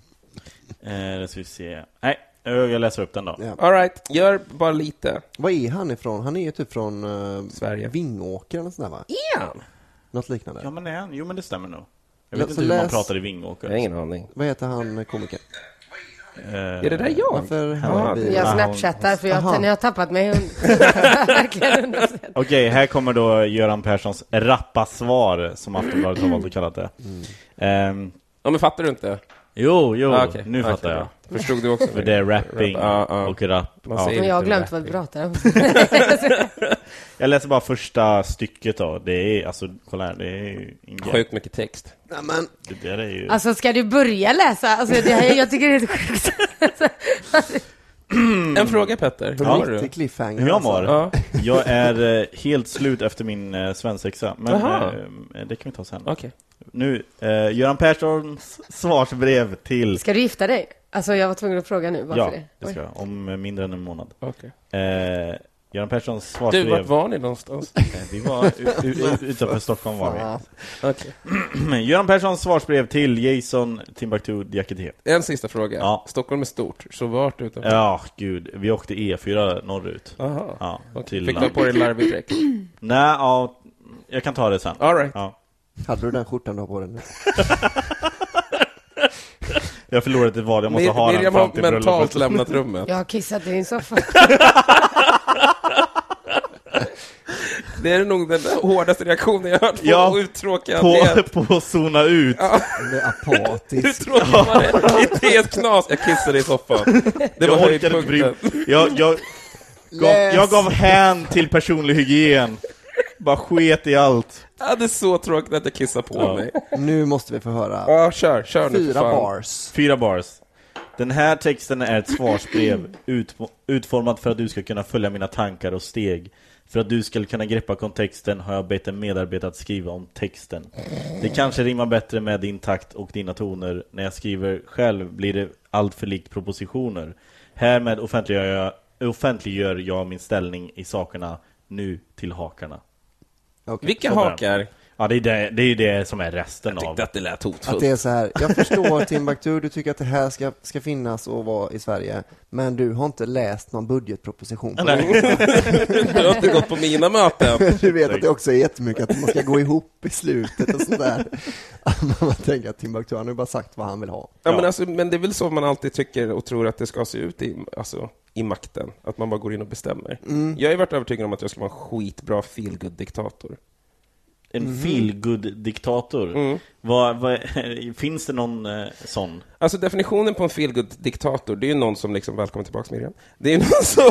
Eh, det ska vi se. Nej, jag läser upp den då. Ja. All right, gör bara lite. Var är han ifrån? Han är ju typ från uh, Sverige. Vingåker eller sådär, va? Är han? Något liknande. Ja, men är han? Jo, men det stämmer nog. Jag Ja, vet så inte hur man läs- pratar i Jag Vingåker. har ingen aning. Vad heter han, komikern? Eh, Är det där jag? Varför Ja, har vi... Jag Ja, snapchattar för jag, Aha. ni har tappat mig. Verkligen hundra procent. Okej, här kommer då Göran Perssons rappa svar, som Aftonbladet har valt att kalla det. Ehm, Ja, men fattar du inte? jo, jo, Ah, okej. nu Okej, fattar jag. bra. Förstod du också? För det är rapping Ja, ja. och rap. Man Ja. säger- Men jag har lite glömt vad vi rapping. pratar om. Jag läser bara första stycket då. Det är, alltså, kolla här, det är ju inget. Sjukt mycket text. Nej, men... Det där är ju... Alltså ska du börja läsa? Alltså det här, jag tycker det är helt sjukt. En fråga, Petter. Hur Ja. mår Till du? cliffhanger. Hur jag alltså. mår? Ja. Jag är eh, helt slut efter min eh, svensexa. Men Jaha. eh, det kan vi ta sen. Okej. Nu, eh, Göran Perssons svarsbrev till... Ska du gifta dig? Alltså jag var tvungen att fråga nu. Varför Ja, det? det ska jag. Om eh, mindre än en månad. Okej. Eh, Göran Perssons Du, svarsbrev... vart var ni någonstans? Eh, Vi var u- u- u- utanför Stockholm var Fan. vi. Okej. Göran Perssons svarsbrev till Jason Timbuktu Diakité. En sista fråga. Ja. Stockholm är stort, så vart utanför? Ja, gud. Vi åkte E fyra norrut. Aha. Ja, Okej. till... Fick du ha på dig larvig dräkt? Nej, ja, jag kan ta det sen. All right. Ja. Hade du den skjortan du har på dig nu? Jag förlorat ett val, jag måste Mir- ha den Miriam fram har till mentalt bröllopet. lämnat rummet. Jag har kissat i din soffa. Det är nog den hårdaste reaktionen jag har hört på Ja, uttråkad. På, på zona ut. Ja. Det är apatiskt. Uttråkad man är. Det är ett knas. Jag kissade i soffan. Det var Jag orkade inte bry höjdpunkten. jag, jag, gav, jag gav hän till personlig hygien. Bara sket i allt. Ja, det är så tråkigt att jag kissar på Ja. mig. Nu måste vi få höra Ja, kör, kör nu. för fyra fan. bars. Fyra bars. Den här texten är ett svarsbrev ut, utformat för att du ska kunna följa mina tankar och steg. För att du ska kunna greppa kontexten har jag bett en medarbetare att skriva om texten. Det kanske rimmar bättre med din takt och dina toner. När jag skriver själv blir det allt för likt propositioner. Härmed offentliggör jag, offentliggör jag min ställning i sakerna nu till hakarna. Okay. Vilka Så börjar. hakar? Ja, det är det, det, är det som är resten Jag av. tyckte att det lät Att hotfullt. det är så här, jag förstår Timbuktu, du tycker att det här ska, ska finnas och vara i Sverige, men du har inte läst någon budgetproposition på det. Du har inte gått på mina möten. Du vet att det också är jättemycket att man ska gå ihop i slutet och sådär. Man tänker att Timbuktu, han har ju bara sagt vad han vill ha. Ja, men, alltså, men det är väl så man alltid tycker och tror att det ska se ut i, alltså, i makten. Att man bara går in och bestämmer. Mm. Jag har ju varit övertygad om att jag skulle vara en skitbra feel-good-diktator. En Mhm. feel-good-diktator. Mm. Vad, vad, finns det någon eh, sån? Alltså definitionen på en feel-good-diktator, det är ju någon som liksom, välkommen tillbaka Miriam. Det är någon som...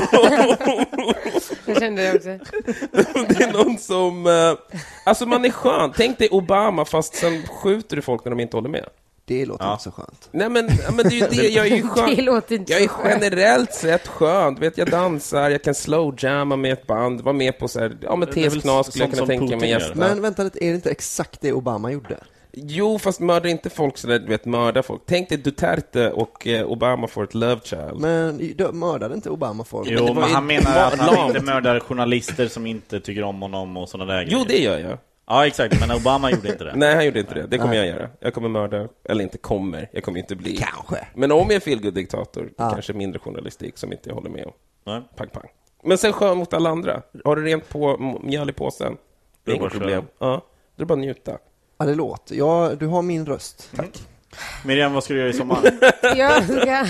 Jag kände det också. det är någon som... eh, alltså man är skön. Tänk dig Obama fast sen skjuter du folk när de inte håller med. Det låter Ja. inte så skönt. Nej men, ja, men det är ju det, jag är ju skön. Det låter inte Jag är så skönt. generellt sett skön. Du vet, jag dansar, jag kan slowjamma med ett band, vara med på så här, ja men Det är väl tesknas skulle jag sånt kunna som tänka Putin mig gör. gästa. Men vänta lite, är det inte exakt det Obama gjorde? Jo, fast mördar inte folk så där, du vet, mördar folk. Tänk dig Duterte och eh, Obama får ett love child. Men då mördade inte Obama folk? Jo, det var men ju han menar att han lamt. inte mördar journalister som inte tycker om honom och sådana där Jo, grejer. det gör jag. Ja, exakt, men Obama gjorde inte det. Nej, han gjorde inte det. Det kommer Nej. jag göra. Jag kommer mörda, eller inte kommer, jag kommer inte bli. Kanske. Men om jag är feelgood-diktator, Ja. kanske mindre journalistik som inte jag håller med om. Nej. Pang, pang. Men sen skön mot alla andra. Har du rent på m- mjöl i påsen? Det är Det är inget bara problem. Ja, det är bara att njuta. Ja, det låter. Ja, du har min röst. Tack. Miriam, vad ska du göra i sommar? Jag ska...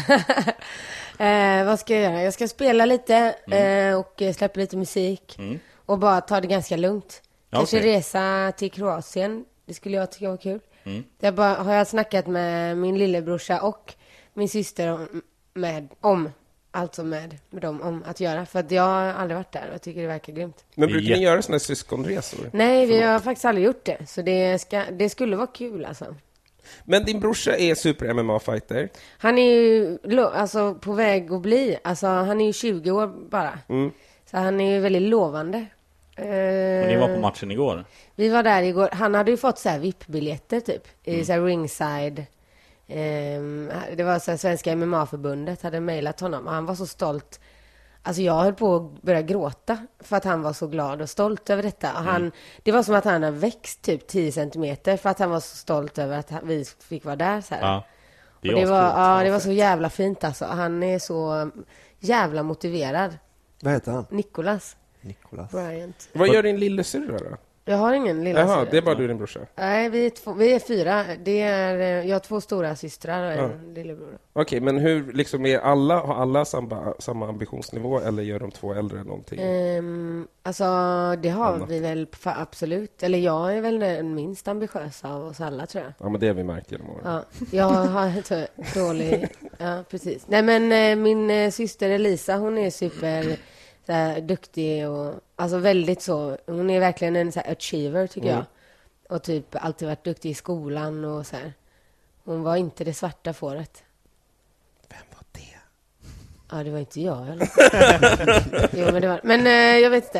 eh, vad ska jag göra? Jag ska spela lite eh, och eh, släppa lite musik. Mm. Och bara ta det ganska lugnt. Kanske Okej. resa till Kroatien. Det skulle jag tycka var kul. Mm. Där bara, har jag snackat med min lillebrorsa och min syster om, med, om alltså med, med dem om att göra. För att jag har aldrig varit där och jag tycker det verkar grymt. Men Det är brukar jätte- ni göra såna här syskonresor? Nej, vi har faktiskt aldrig gjort det. Så det, ska, det skulle vara kul alltså. Men din brorsa är super-M M A-fighter. Han är ju lo- alltså, på väg att bli. Alltså, han är ju tjugo år bara. Mm. Så han är ju väldigt lovande. Eh, Men ni var på matchen igår. Vi var där igår. Han hade ju fått så här V I P-biljetter typ. I Mm. så här ringside. Ehm, det var så här, Svenska M M A-förbundet hade mejlat honom. Och han var så stolt. Alltså jag höll på att börja gråta. För att han var så glad och stolt över detta. Och han, det var som att han hade växt typ tio centimeter. För att han var så stolt över att han, vi fick vara där så här. Ja. Det, Och det var, ascoolt. ja, det var så jävla fint alltså. Han är så jävla motiverad. Vad heter han? Nicholas Nicholas. Bryant. Vad gör din lillasyrra då? Jag har ingen lilla Jaha, syster. det är bara du och din brorsa. Nej, vi är, två, vi är fyra. Det är, eh, jag har två stora systrar och en lillebror. Okej, men hur liksom är alla, har alla samma, samma ambitionsnivå eller gör de två äldre någonting? Ehm, alltså, det har Annat. vi väl fa- absolut. Eller jag är väl den minst ambitiösa av oss alla, tror jag. Ja, men det har vi märkt genom åren. Ja, jag har så dålig... Ja, precis. Nej, men eh, min eh, syster Elisa, hon är super så här, duktig och alltså väldigt så... Hon är verkligen en så här, achiever, tycker Mm. jag. Och typ alltid varit duktig i skolan och så här. Hon var inte det svarta fåret. Vem var det? Ja, det var inte jag. Eller? jo, men det var... Men eh, jag vet inte.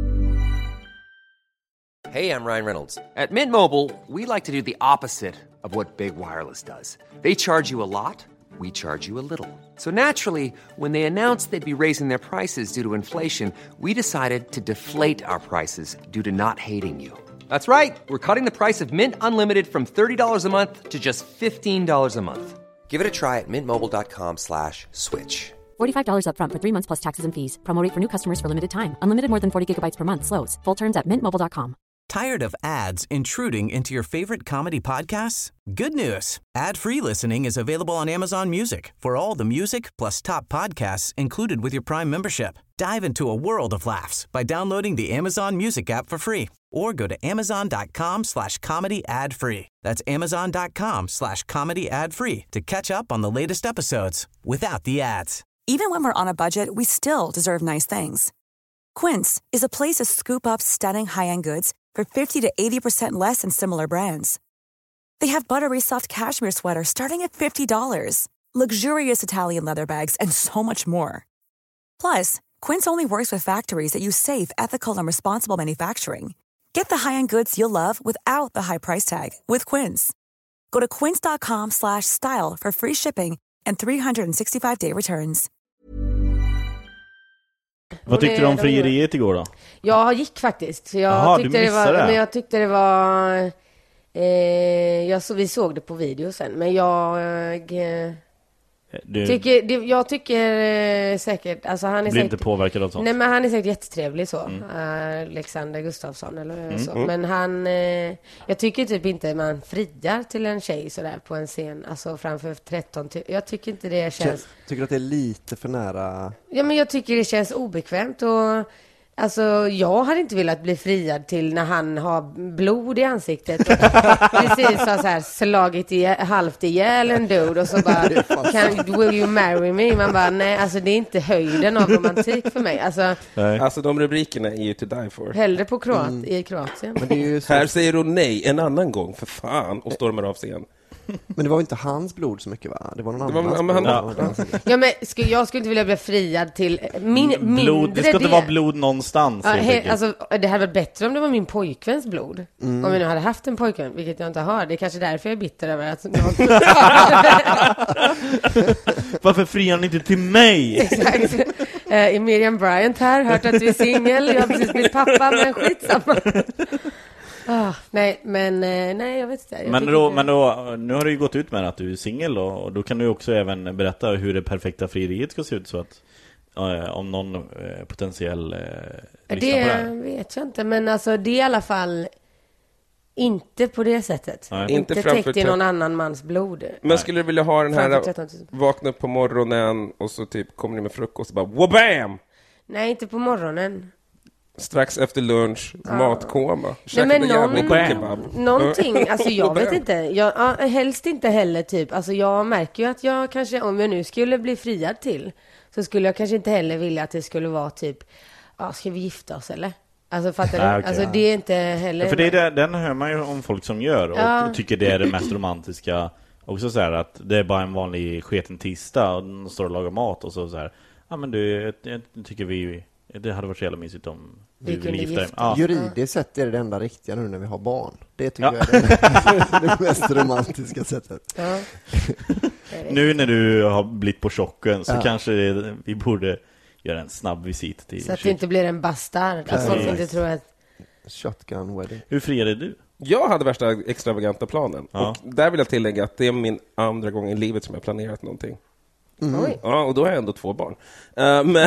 Hey, I'm Ryan Reynolds. At Mint Mobile, we like to do the opposite of what Big Wireless does. They charge you a lot, we charge you a little. So naturally, when they announced they'd be raising their prices due to inflation, we decided to deflate our prices due to not hating you. That's right. We're cutting the price of Mint Unlimited from thirty dollars a month to just fifteen dollars a month. Give it a try at mintmobile.com slash switch. forty-five dollars up front for three months plus taxes and fees. Promo rate for new customers for limited time. Unlimited more than forty gigabytes per month slows. Full terms at mint mobile dot com. Tired of ads intruding into your favorite comedy podcasts? Good news. Ad-free listening is available on Amazon Music for all the music plus top podcasts included with your Prime membership. Dive into a world of laughs by downloading the Amazon Music app for free or go to amazon.com slash comedy ad free. That's amazon.com slash comedy ad free to catch up on the latest episodes without the ads. Even when we're on a budget, we still deserve nice things. Quince is a place to scoop up stunning high-end goods for fifty to eighty percent less than similar brands. They have buttery soft cashmere sweaters starting at fifty dollars, luxurious Italian leather bags, and so much more. Plus, Quince only works with factories that use safe, ethical, and responsible manufacturing. Get the high-end goods you'll love without the high price tag with Quince. Go to quince.com slash style for free shipping and three sixty-five day returns. Vad tyckte du om frieriet igår då? Jag gick faktiskt. För jag Aha, tyckte du det var, missade det. men jag tyckte det var eh, jag så, vi såg det på video sen. Men jag eh, Du tycker, det, jag tycker eh, säkert, alltså han är blir säkert, inte påverkad av sånt. nej men han är säkert jättetrevlig så, Mm. uh, Alexander Gustafsson eller Mm. så. Mm. Men han, eh, jag tycker typ inte man friar till en tjej sådär på en scen, alltså framför tretton, ty- jag tycker inte det känns. Tycker du att det är lite för nära? Ja, men jag tycker det känns obekvämt och alltså jag hade inte velat bli friad till när han har blod i ansiktet och precis har så här slagit i, halvt ihjäl en dude och så bara can, will you marry me? Man bara nej, alltså det är inte höjden av romantik för mig. Alltså, alltså de rubrikerna är ju to die for. Hellre på Kroat, mm. i Kroatien. Men det är ju så... Här säger hon nej en annan gång, för fan, och stormar av scen. Men det var inte hans blod så mycket, va? Det var någon Det var- annans men blod. han- Ja. Ja, men skulle, jag skulle inte vilja bli friad till min, blod, mindre det ska inte vara blod någonstans. Ja, helt he, enkelt. alltså, det hade varit bättre om det var min pojkväns blod. Mm. Om jag nu hade haft en pojkvän, vilket jag inte har. Det är kanske därför jag är bitter över att någon... Varför friar ni inte till mig? Exakt. Uh, är Miriam Bryant här? Hört att du är singel? Jag har precis blivit pappa, men skitsamma. Ah, nej, men eh, nej, jag vet inte. Jag Men tycker då, inte- men då, nu har du ju gått ut med att du är singel då, och då kan du också även berätta hur det perfekta frieriet ska se ut så att eh, om någon eh, potentiell eh, lyssnar det på det här. vet jag inte, men alltså det är i alla fall inte på det sättet. Nej. Inte, Inte inte framför täckt i tre- någon annan mans blod. Men skulle du vilja ha den Framför här tretton tusen. vakna upp på morgonen och så typ kommer ni med frukost och bara wabam! Nej, inte på morgonen. Strax efter lunch, matkoma. Nej, Käkade men jävligt någon, god kebab. någonting, alltså jag vet Bam. inte. Jag, ja, helst inte heller typ. Alltså jag märker ju att jag kanske, om jag nu skulle bli friad till, så skulle jag kanske inte heller vilja att det skulle vara typ, ja, ska vi gifta oss eller? Alltså fattar du? Ah, okej. Alltså det är inte heller... Ja, för det är det, den hör man ju om folk som gör och Ja. tycker det är det mest romantiska. Också så här att det är bara en vanlig sketen tisdag och de står och lagar mat och så, så här. Ja, men du, jag, jag tycker vi, det hade varit så jävla mysigt om Vi du ville kunde gifta dig. gifta Ja. Juridiskt sett är det det enda riktiga nu när vi har barn. Det tycker Ja. jag är det, det mest romantiska sättet. Ja. Jag vet. Nu när du har blivit på chocken så Ja. kanske det, vi borde göra en snabb visit till Så att det kyl. inte blir en bastard. Att Precis. folk inte tror att... Shotgun wedding. Hur friade du? Jag hade värsta extravaganta planen. Ja. Och där vill jag tillägga att det är min andra gång i livet som jag planerat någonting. Oj. Ja, och då har jag ändå två barn. Uh, men,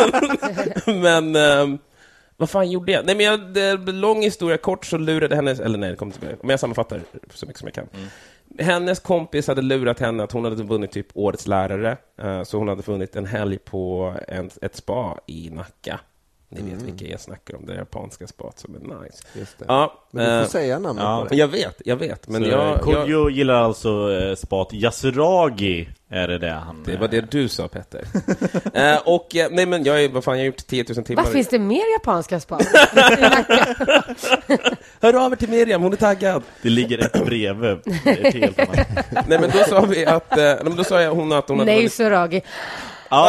men um, vad fan gjorde jag? Nej, men jag, det, lång historia kort så lurade hennes, eller nej, det kommer inte med. Men jag sammanfattar så mycket som jag kan. Mm. Hennes kompis hade lurat henne att hon hade vunnit typ årets lärare. Uh, så hon hade vunnit en helg på en, ett spa i Nacka. Ni vet vilka jag snackar om, det japanska spat som är nice. Just det. Ja, Men du får eh, säga namnet ja. på det. jag vet, jag vet. Men Så, jag, jag, Kodjo gillar alltså eh, spat Yasuragi. Är det det han... det var det du sa, Petter. eh, och, eh, nej men jag, är- vad fan, jag har gjort tio tusen timmar. Vad finns det mer japanska spa? Hör av er till Miriam, hon är taggad. Det ligger ett bredvid. Det är ett helt annat. Nej men då sa vi att, eh, nej, men då sa jag hon att hon hade Nej, vunnit- Suragi. Oh!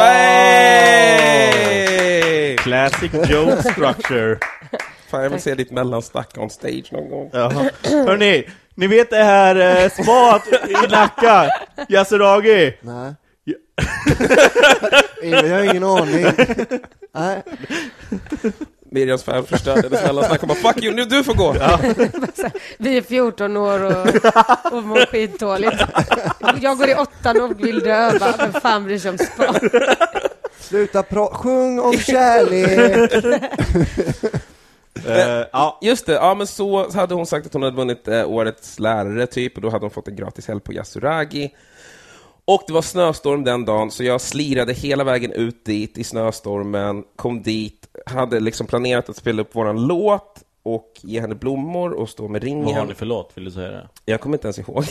Hey! Classic joke structure. Fan, jag vill se ditt mellanstack on stage någon gång. Jaha. Hörrni, ni vet det här eh, spat i Nacka? Yasuragi. Nej. Ja. Jag har ingen aning. Nej. Miriams fan förstörde det mellanstack och bara, fuck you, nu du får gå. Ja. Vi är fjorton år och, och mår skitdåligt. Jag går i åttan och vill dö. Bara, vem fan bryr sig om spa? Sluta pra- sjung om kärlek. Uh, ja. Just det, ja men så hade hon sagt att hon hade vunnit eh, årets lärare typ, och då hade hon fått en gratis helg på Yasuragi. Och det var snöstorm den dagen, så jag slirade hela vägen ut dit i snöstormen, kom dit, hade liksom planerat att spela upp våran låt och ge henne blommor och stå med ringen. Vad har ni för låt, vill du säga det? Jag kommer inte ens ihåg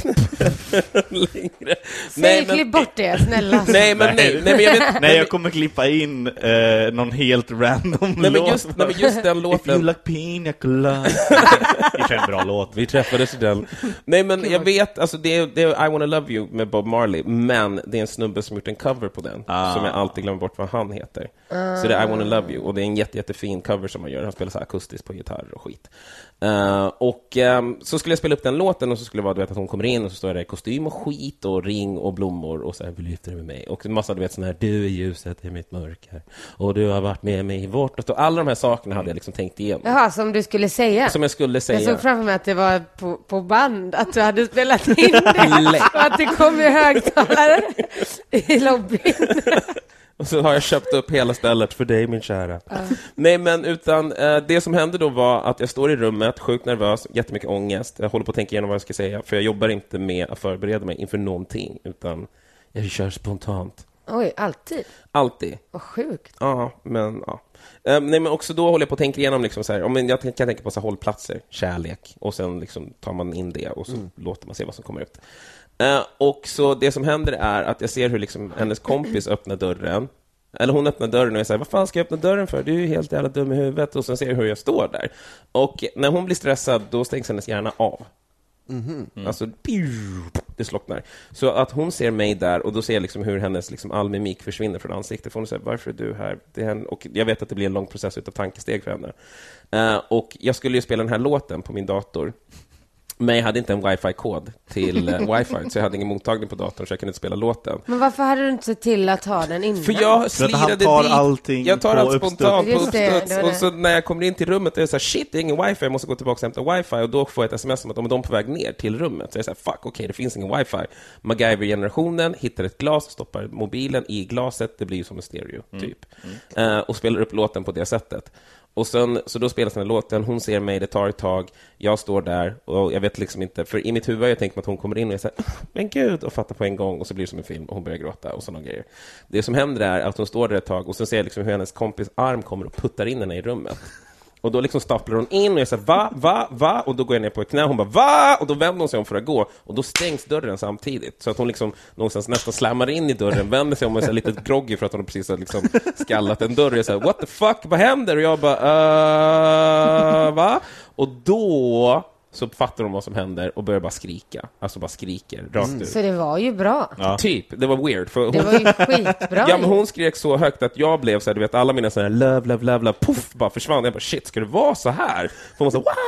längre. Säg, klipp bort det, snälla. Nej, men nej, nej, men jag vet, nej, jag kommer klippa in eh, någon helt random nej, låt. Men just, nej, men just den låten. If you like pina colada. Det är en bra låt. Vi träffades i den. Nej, men jag vet, alltså det är, det är I Wanna Love You med Bob Marley, men det är en snubbe som gjort en cover på den, ah. som jag alltid glömmer bort vad han heter. Ah. Så det är I Wanna Love You, och det är en jätte, jättefin cover som man gör. Han spelar så här akustiskt på gitarr och skit. Uh, och um, så skulle jag spela upp den låten, och så skulle det vara, du vet, att hon kommer in och så står det kostym och skit och ring och blommor och så här, vill du gifta dig med mig? Och en massa, du vet, sån här, du är ljuset i mitt mörker och du har varit med mig i vårt, och alla de här sakerna hade jag liksom tänkt igenom. Jaha, som du skulle säga. Som jag skulle säga. Jag såg framför mig att det var på, på band, att du hade spelat in det och att det kom i högtalare i lobbyn. Och så har jag köpt upp hela stället för dig, min kära. Uh. Nej, men utan eh, det som hände då var att jag står i rummet, sjukt nervös, jättemycket ångest. Jag håller på att tänka igenom vad jag ska säga, för jag jobbar inte med att förbereda mig inför någonting, utan jag kör spontant. Oj, alltid? Alltid. Vad sjukt. Ja, men ja. Eh, nej, men också då håller jag på att tänka igenom liksom så här, om jag kan tänka på så här hållplatser, kärlek, och sen liksom tar man in det och så mm. låter man se vad som kommer ut. Uh, och så det som händer är att jag ser hur liksom hennes kompis öppnar dörren. Eller hon öppnar dörren och jag säger, vad fan ska jag öppna dörren för? Du är ju helt jävla dum i huvudet. Och sen ser jag hur jag står där. Och när hon blir stressad, då stängs hennes hjärna av. Mm-hmm. Mm. Alltså, det slocknar. Så att hon ser mig där, och då ser jag liksom hur hennes liksom all mimik försvinner från ansiktet. För hon säger, varför är du här? Det är henne. Och jag vet att det blir en lång process utav tankesteg för henne. Uh, och jag skulle ju spela den här låten på min dator. Men jag hade inte en wifi-kod till uh, wifi, så jag hade ingen mottagning på datorn, så jag kunde inte spela låten. Men varför hade du inte sett till att ha den innan? För jag slirade dit. Allting jag tar allt spontant på uppstuds. Det, det och så när jag kommer in till rummet är det så här, shit, det är ingen wifi, jag måste gå tillbaka och hämta wifi. Och då får jag ett sms om att de är på väg ner till rummet. Så jag säger, fuck, okej, okay, det finns ingen wifi. MacGyver-generationen hittar ett glas, stoppar mobilen i glaset, det blir ju som en stereo, mm. typ. Mm. Uh, och spelar upp låten på det sättet. Och sen, så då spelas den här låten, hon ser mig, det tar ett tag, jag står där och jag vet liksom inte, för i mitt huvud jag tänker att hon kommer in och jag säger, men gud, och fattar på en gång, och så blir det som en film och hon börjar gråta och sådana grejer. Det som händer är att hon står där ett tag och så ser jag liksom hur hennes kompis arm kommer och puttar in henne i rummet. Och då liksom staplar hon in och jag säger, va, va, va? Och då går jag ner på ett knä och hon bara, va? Och då vänder hon sig om för att gå. Och då stängs dörren samtidigt. Så att hon liksom någonstans nästan slammar in i dörren, vänder sig om och är lite groggy för att hon precis har liksom skallat en dörr. Och jag säger, what the fuck, vad händer? Och jag bara, uh, va? Och då så fattar de vad som händer och börjar bara skrika. Alltså bara skriker rakt mm. ut. Så det var ju bra. Ja. Typ, det var weird. För hon... Det var ju skitbra. Ja, men hon skrek så högt att jag blev så här, du vet, alla mina sådana här love, love, love, love, puff, bara försvann. Jag bara, shit, ska det vara så här? För hon sa, wow,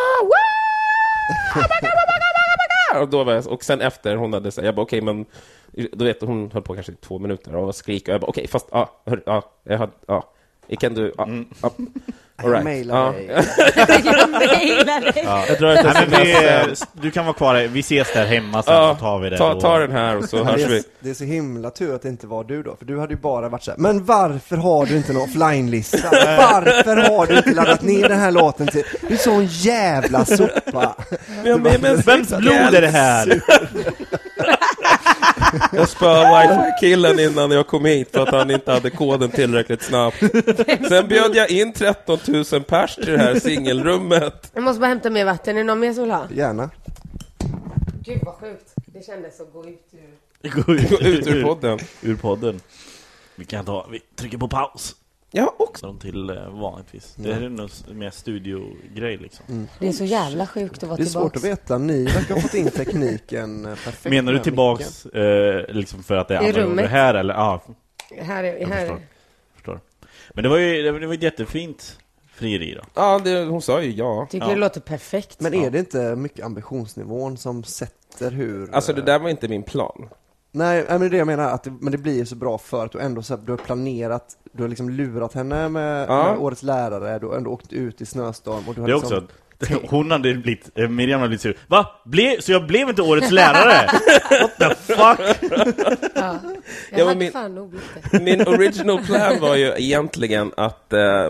wow, och då var jag, och sen efter hon hade sagt, jag bara, okej, okay, men du vet, hon höll på kanske två minuter och skrika. Jag bara, okej, okay, fast, ja, hör, ja, jag hade, ja, jag kan du, ja, mm. ja. All right. Jag mailar dig. Jag mailar dig. Ja. Jag drar ett Nej, men vi, du kan vara kvar, vi ses där hemma sen, ja, så tar vi det. Ta, ta den här och så hörs det är, vi. Det är så himla tur att det inte var du då, för du hade ju bara varit så här, men varför har du inte någon offline-lista? Varför har du inte laddat ner den här låten till? Det är sån jävla soppa. Men, men, men, vems blod är det här? Jag spöade wifi-killen innan jag kom hit för att han inte hade koden tillräckligt snabbt. Sen bjöd jag in tretton tusen pers till det här singelrummet. Jag måste bara hämta mer vatten. Är det någon mer som vill ha? Gärna. Gud vad sjukt. Det kändes att gå ut ur... Gå ut, gå ut ur podden. Ur podden. Vi kan ta, vi trycker på paus. Ja, också. Till eh, vanligtvis. Det är nog mer studiogrej liksom. Mm. Det är så jävla sjukt att vara tillbaka. Det är svårt att veta. Ni verkar ha fått in tekniken perfekt. Menar du tillbaks eh, liksom för att det är andra det här eller ja. Här är jag här. Förstår. förstår. Men det var ju det var ett jättefint frieri då. Ja, det, hon sa ju ja. Tycker ja. det låter perfekt. Men är ja. det inte mycket ambitionsnivån som sätter hur... Alltså det där var inte min plan. Nej, men det är det jag menar, att det, men det blir ju så bra för att du ändå så här, du har planerat, du har liksom lurat henne med, ja. med årets lärare, du har ändå åkt ut i snöstorm och du har det är liksom... också, hon hade blivit, Miriam hade blivit sur. Va? Ble, så jag blev inte årets lärare? What the fuck? Ja, jag ja, hade min, fan nog blivit det. Min original plan var ju egentligen att uh,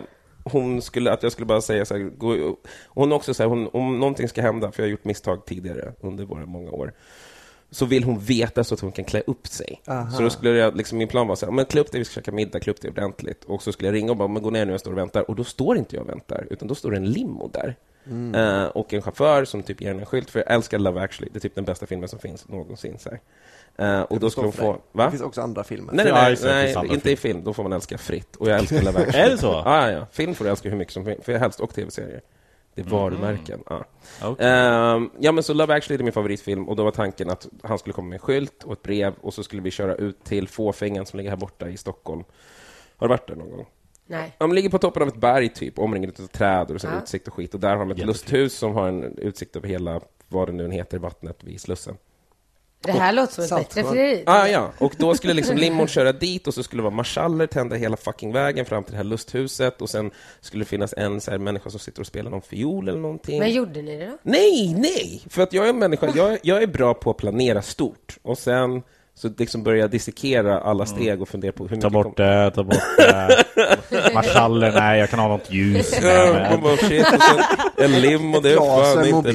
hon skulle, att jag skulle bara säga så här, gå, hon också så här, hon, om någonting ska hända, för jag har gjort misstag tidigare under våra många år, så vill hon veta så att hon kan klä upp sig. Aha. Så då skulle jag, liksom, min plan var så här, men klä upp dig, vi ska käka middag, klä upp dig ordentligt. Och så skulle jag ringa och bara, men gå ner nu, jag står och väntar. Och då står inte jag och väntar, utan då står det en limo där. Mm. Uh, och en chaufför som typ ger en skylt, för jag älskar Love Actually, det är typ den bästa filmen som finns någonsin så här. Uh, och då skulle hon få, va? Det finns också andra filmer. Nej, nej, nej, nej, nej inte film. I film, då får man älska fritt. Och jag älskar Love Actually. Är det så? Ah, ja, film får jag älska hur mycket som film, för jag helst och tv-serier. Det är varumärken. Mm. Ah. Okay. Uh, ja, men så Love Actually är min favoritfilm. Och då var tanken att han skulle komma med en skylt och ett brev. Och så skulle vi köra ut till Fåfängan som ligger här borta i Stockholm. Har du varit där någon gång? Nej. De ligger på toppen av ett berg typ, omringat av träd och så ja. utsikt och skit. Och där har de ett lusthus som har en utsikt över hela, vad det nu heter, vattnet vid Slussen. Det här och, låter som ett bättre frieri. Ah, ja, och då skulle liksom limon köra dit och så skulle det vara marschaller tända hela fucking vägen fram till det här lusthuset. Och sen skulle det finnas en så här människa som sitter och spelar någon fiol eller någonting. Men gjorde ni det då? Nej, nej! För att jag är en människa, jag, jag är bra på att planera stort. Och sen så liksom börjar jag dissekera alla steg och fundera på hur mycket... Ta bort det, ta bort det. Marschaller, nej, jag kan ha något ljus. Ja, och bara, shit, och sen en lim och det är fan inte...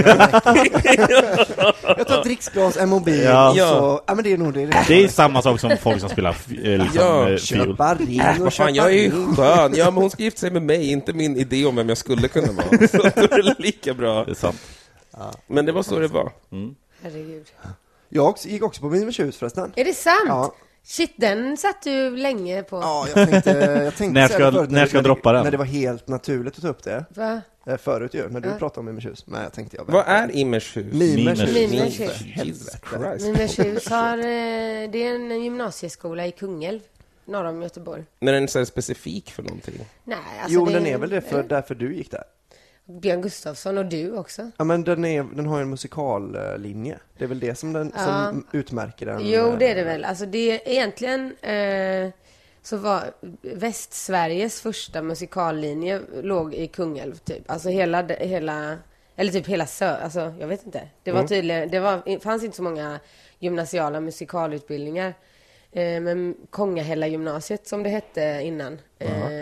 Jag tar ett dricksglas, en mobil. Ja. Så, ja, men det är nog det. Det är, det är samma sak som folk som spelar liksom, ja, fiol. Ring äh, vad fan, jag är ju skön. Ja, men hon ska gifta sig med mig, inte min idé om vem jag skulle kunna vara. Så det är lika bra. Det är sant. Ja. Men det var så det var. Mm. Herregud. Jag också, gick också på Mimershus förresten. Är det sant? Ja. Shit, den satt du länge på. Ja, jag tänkte, jag tänkte när ska, förut, när ska jag droppa den? När det var helt naturligt att ta upp det. Va? Förut ju, när du ja. pratade om Mimershus. Men jag tänkte jag vad är Imershus? Mimershus. Mimershus. Mimershus har, det är en gymnasieskola i Kungälv, norr om Göteborg. Men är den så här specifik för någonting? Nej, alltså jo, det den är väl det för, därför du gick där. Björn Gustafsson och du också. Ja, men den, är, den har ju en musikallinje. Det är väl det som, den, ja. som utmärker den. Jo, det är det väl. Alltså det är egentligen eh, så var Västsveriges första musikallinje låg i Kungälv typ. Alltså hela, hela eller typ hela sö, alltså jag vet inte. Det var Mm. tydligen, det var, fanns inte så många gymnasiala musikalutbildningar. Eh, men Kongahälla gymnasiet som det hette innan. Eh,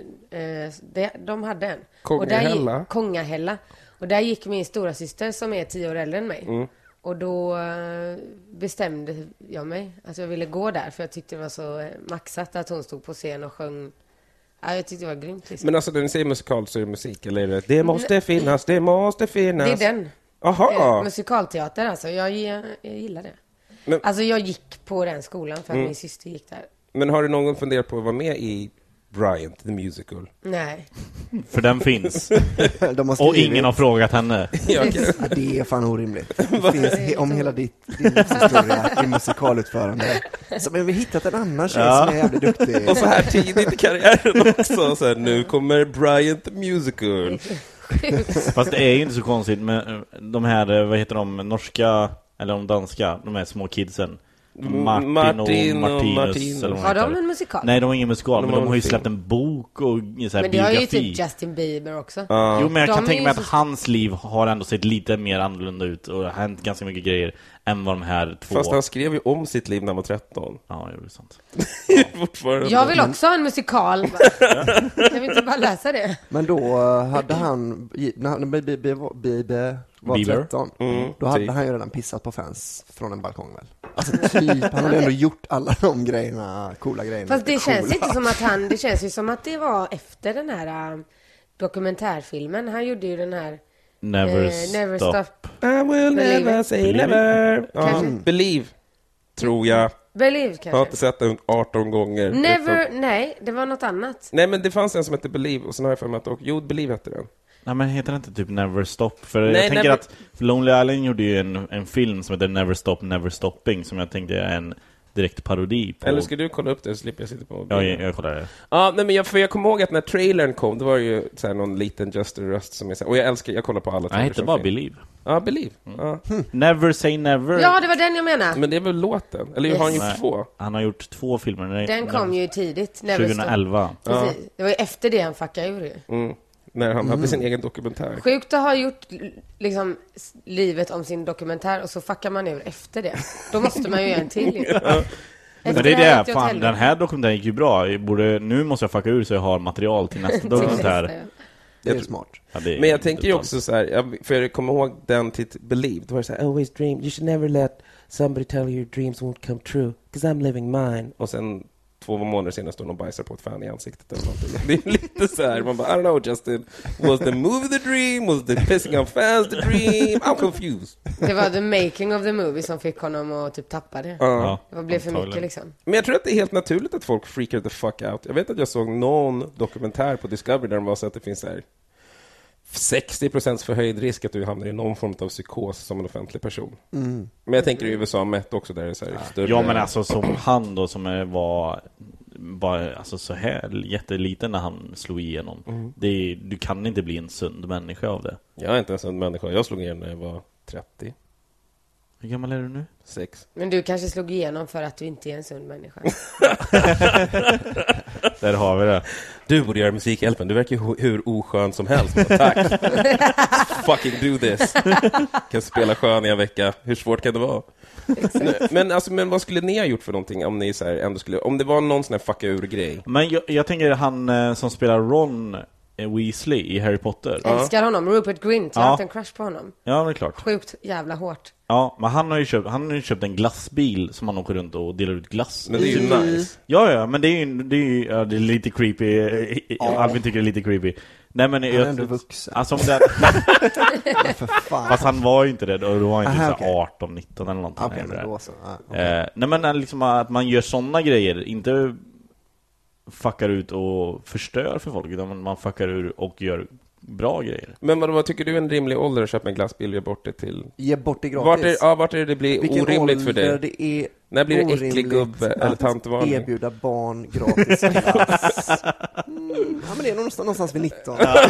eh, det, de hade en. Kongahälla? Och Kongahälla. Och där gick min stora syster som är tio år äldre än mig. Mm. Och då eh, bestämde jag mig att jag ville gå där. För jag tyckte det var så eh, maxat att hon stod på scen och sjöng. Ja, jag tyckte det var grymt liksom. Men alltså när ni säger musikal så är det musik, eller är det det måste finnas, det måste finnas? Det är den. Aha. Eh, musikalteater alltså, jag, jag, jag gillar det. Men, alltså jag gick på den skolan för att mm. min syster gick där. Men har du någon gång funderat på att vara med i Bryant, the musical? Nej. För den finns. De och ingen har frågat henne. Ja, det är fan orimligt. Det finns he- om hela ditt, din historia i musikalutförande. Så men vi har hittat en annan tjej ja. som är jävligt duktig. Och så här tidigt i karriären också. Så här, nu kommer Bryant, the musical. Fast det är ju inte så konstigt med de här, vad heter de, norska eller de danska, de här små kidsen. Martin, Martin och Martinus. Och Martin. Eller har de en musikal? Nej, de har ingen musikal, de men de har ju film. släppt en bok och så här men det biografi. har ju typ Justin Bieber också. Uh. Jo, men jag de kan tänka mig så... att hans liv har ändå sett lite mer annorlunda ut och det har hänt ganska mycket grejer än vad de här två... Fast han skrev ju om sitt liv när han var tretton. Ja, det är sant. Fortfarande. Jag vill också ha en musikal. Jag vill inte bara läsa det. Men då hade han, när han Bieber var Bieber. tretton, Mm, då hade typ. han ju redan pissat på fans från en balkong väl? Alltså typ, han hade ändå gjort alla de grejerna, coola grejerna. Fast det coola. känns inte som att han, det känns ju som att det var efter den här uh, dokumentärfilmen. Han gjorde ju den här Never, eh, stop. never stop. I will Believe. never say Believe. never. Ja, Kanske. Believe, tror jag. Believe Jag har inte kanske. sett den arton gånger. Never, Så... nej, det var något annat. Nej, men det fanns en som hette Believe och sen har jag för mig att och, jo, Believe hette den. Nej, men heter det inte typ Never Stop? För Nej, jag tänker never... att Lonely Island gjorde ju en, en film som heter Never Stop, Never Stopping, som jag tänkte är en direkt parodi på. Eller ska du kolla upp det så slipper jag sitta på? Ja, jag, jag kollar det. Ja, nej, men jag, för jag kommer ihåg att när trailern kom, det var ju så här någon liten Just a Rust som är så här, och jag älskar, jag kollar på alla Jag trailers heter som bara finns. Believe. Ja, Believe. Mm. Ja. Never Say Never. Ja, det var den jag menade. Men det är väl låten? Eller Yes. har han gjort Nej, två? han har gjort två filmer. Nej, Den kom ju tidigt. Never Stop. tjugoelva. Precis. Det var ju efter det han fuckade ur ju. Mm. När han hade sin egen dokumentär. Sjukt att ha gjort liksom s- livet om sin dokumentär och så fuckar man ur efter det. Då måste man ju göra en till. Ja. Men det är det, fan, den här dokumentären gick ju bra. Jag borde, nu måste jag fucka ur så jag har material till nästa dokumentär. Det är smart. Ja, det är men jag tänker ju också så här, för jag kommer ihåg den till Believe. Det var så här, always dream, you should never let somebody tell you your dreams won't come true, because I'm living mine. Och sen två månader senare står någon och bajsar på ett fan i ansiktet eller någonting. Det är lite så här, man bara, I don't know Justin, was the movie the dream, was the pissing on fans the dream, I'm confused. Det var the making of the movie som fick honom att typ tappa det. Ja, det blev för mycket liksom. Men jag tror att det är helt naturligt att folk freakar the fuck out. Jag vet att jag såg någon dokumentär på Discovery där de var så att det finns så här sextio procent förhöjd risk att du hamnar i någon form av psykos som en offentlig person. Mm. Men jag tänker i U S A mätt också där det är så här ja. större. Ja, men alltså som han då som är, var var alltså så här jätteliten när han slog igenom. Mm. Det, du kan inte bli en sund människa av det. Jag är inte en sund människa. Jag slog igenom när jag var trettio. Hur gammal är du nu? Sex. Men du kanske slog igenom för att du inte är en sund människa. Där har vi det. Du borde göra Musikhjälpen. Du verkar ju hur oskön som helst. Tack. Fucking do this. Kan spela skön i en vecka. Hur svårt kan det vara? Men, alltså, men vad skulle ni ha gjort för någonting om ni så här, ändå skulle, om det var någon sån här fucka ur grej? Men jag, jag tänker han eh, som spelar Ron Weasley i Harry Potter. Jag älskar honom, Rupert Grint. Jag har ja. haft en crush på honom. Ja, det är klart. Sjukt jävla hårt. Ja, men han har ju köpt, han har ju köpt en glassbil som han åker runt och delar ut glass. Men det är ju mm. nice. Ja, ja, men det är ju, det är ju ja, det är lite creepy. Ja. Alvin tycker det är lite creepy. Nej, men han är ändå vuxen. Alltså, om det... ja, för fan. Fast han var ju inte det. Då var han inte Aha, så okay. arton nitton eller någonting. Okay, men då så. Ah, okay. eh, nej, men liksom att man gör såna grejer. Inte fuckar ut och förstör för folk, utan man fuckar ur och gör bra grejer. Men vad, vad tycker du är en rimlig ålder att köpa en glassbil och ge bort det till? Ge bort det gratis. Vart är, ja, vart är det det blir vilken orimligt för dig? Det är när blir det äcklig gubbe eller tantvarning? Erbjuda barn gratis glass. Mm, ja, men det är någonstans, någonstans vid nitton. Ja.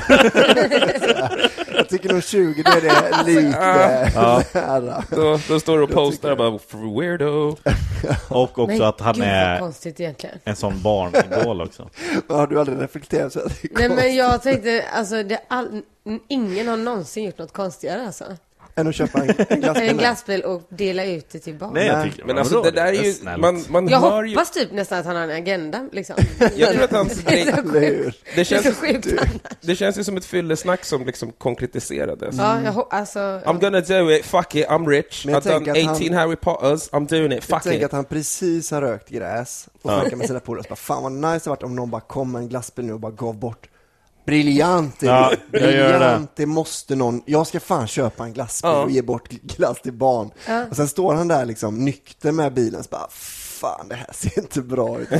Jag tycker nog tjugo, det är det lite ja. nära. Då, då står du och postar bara för weirdo. Och också men att han gud, är konstigt egentligen. En sån barnidol också. Har du aldrig reflekterat så att det är nej, konstigt? men jag tänkte, alltså det all, ingen har någonsin gjort något konstigare alltså. Än att köpa en, en glassbil. En glassbil och dela ut det till barn. Nej, jag tycker, men alltså det där är ju man, man jag hör hoppas ju... typ nästan att han har en agenda liksom. Jag tror att han det, är så sjukt. det känns det, är så sjukt det känns ju som ett fyllesnack som liksom konkretiserades. Ja, jag ho- alltså I'm gonna do it, fuck it, I'm rich. Men jag I've done tänker att eighteen han- Harry Potters, I'm doing it, fuck Jag tänker it. att han precis har rökt gräs och Ja. snackar med sina polare och bara, fan vad nice det varit om någon bara kom med en glassbil nu och bara gav bort. Briljant, Ja, jag gör det. briljant, det måste någon, jag ska fan köpa en glassbil Ja. och ge bort glass till barn. Ja. Och sen står han där liksom nykter med bilen så bara, fan det här ser inte bra ut.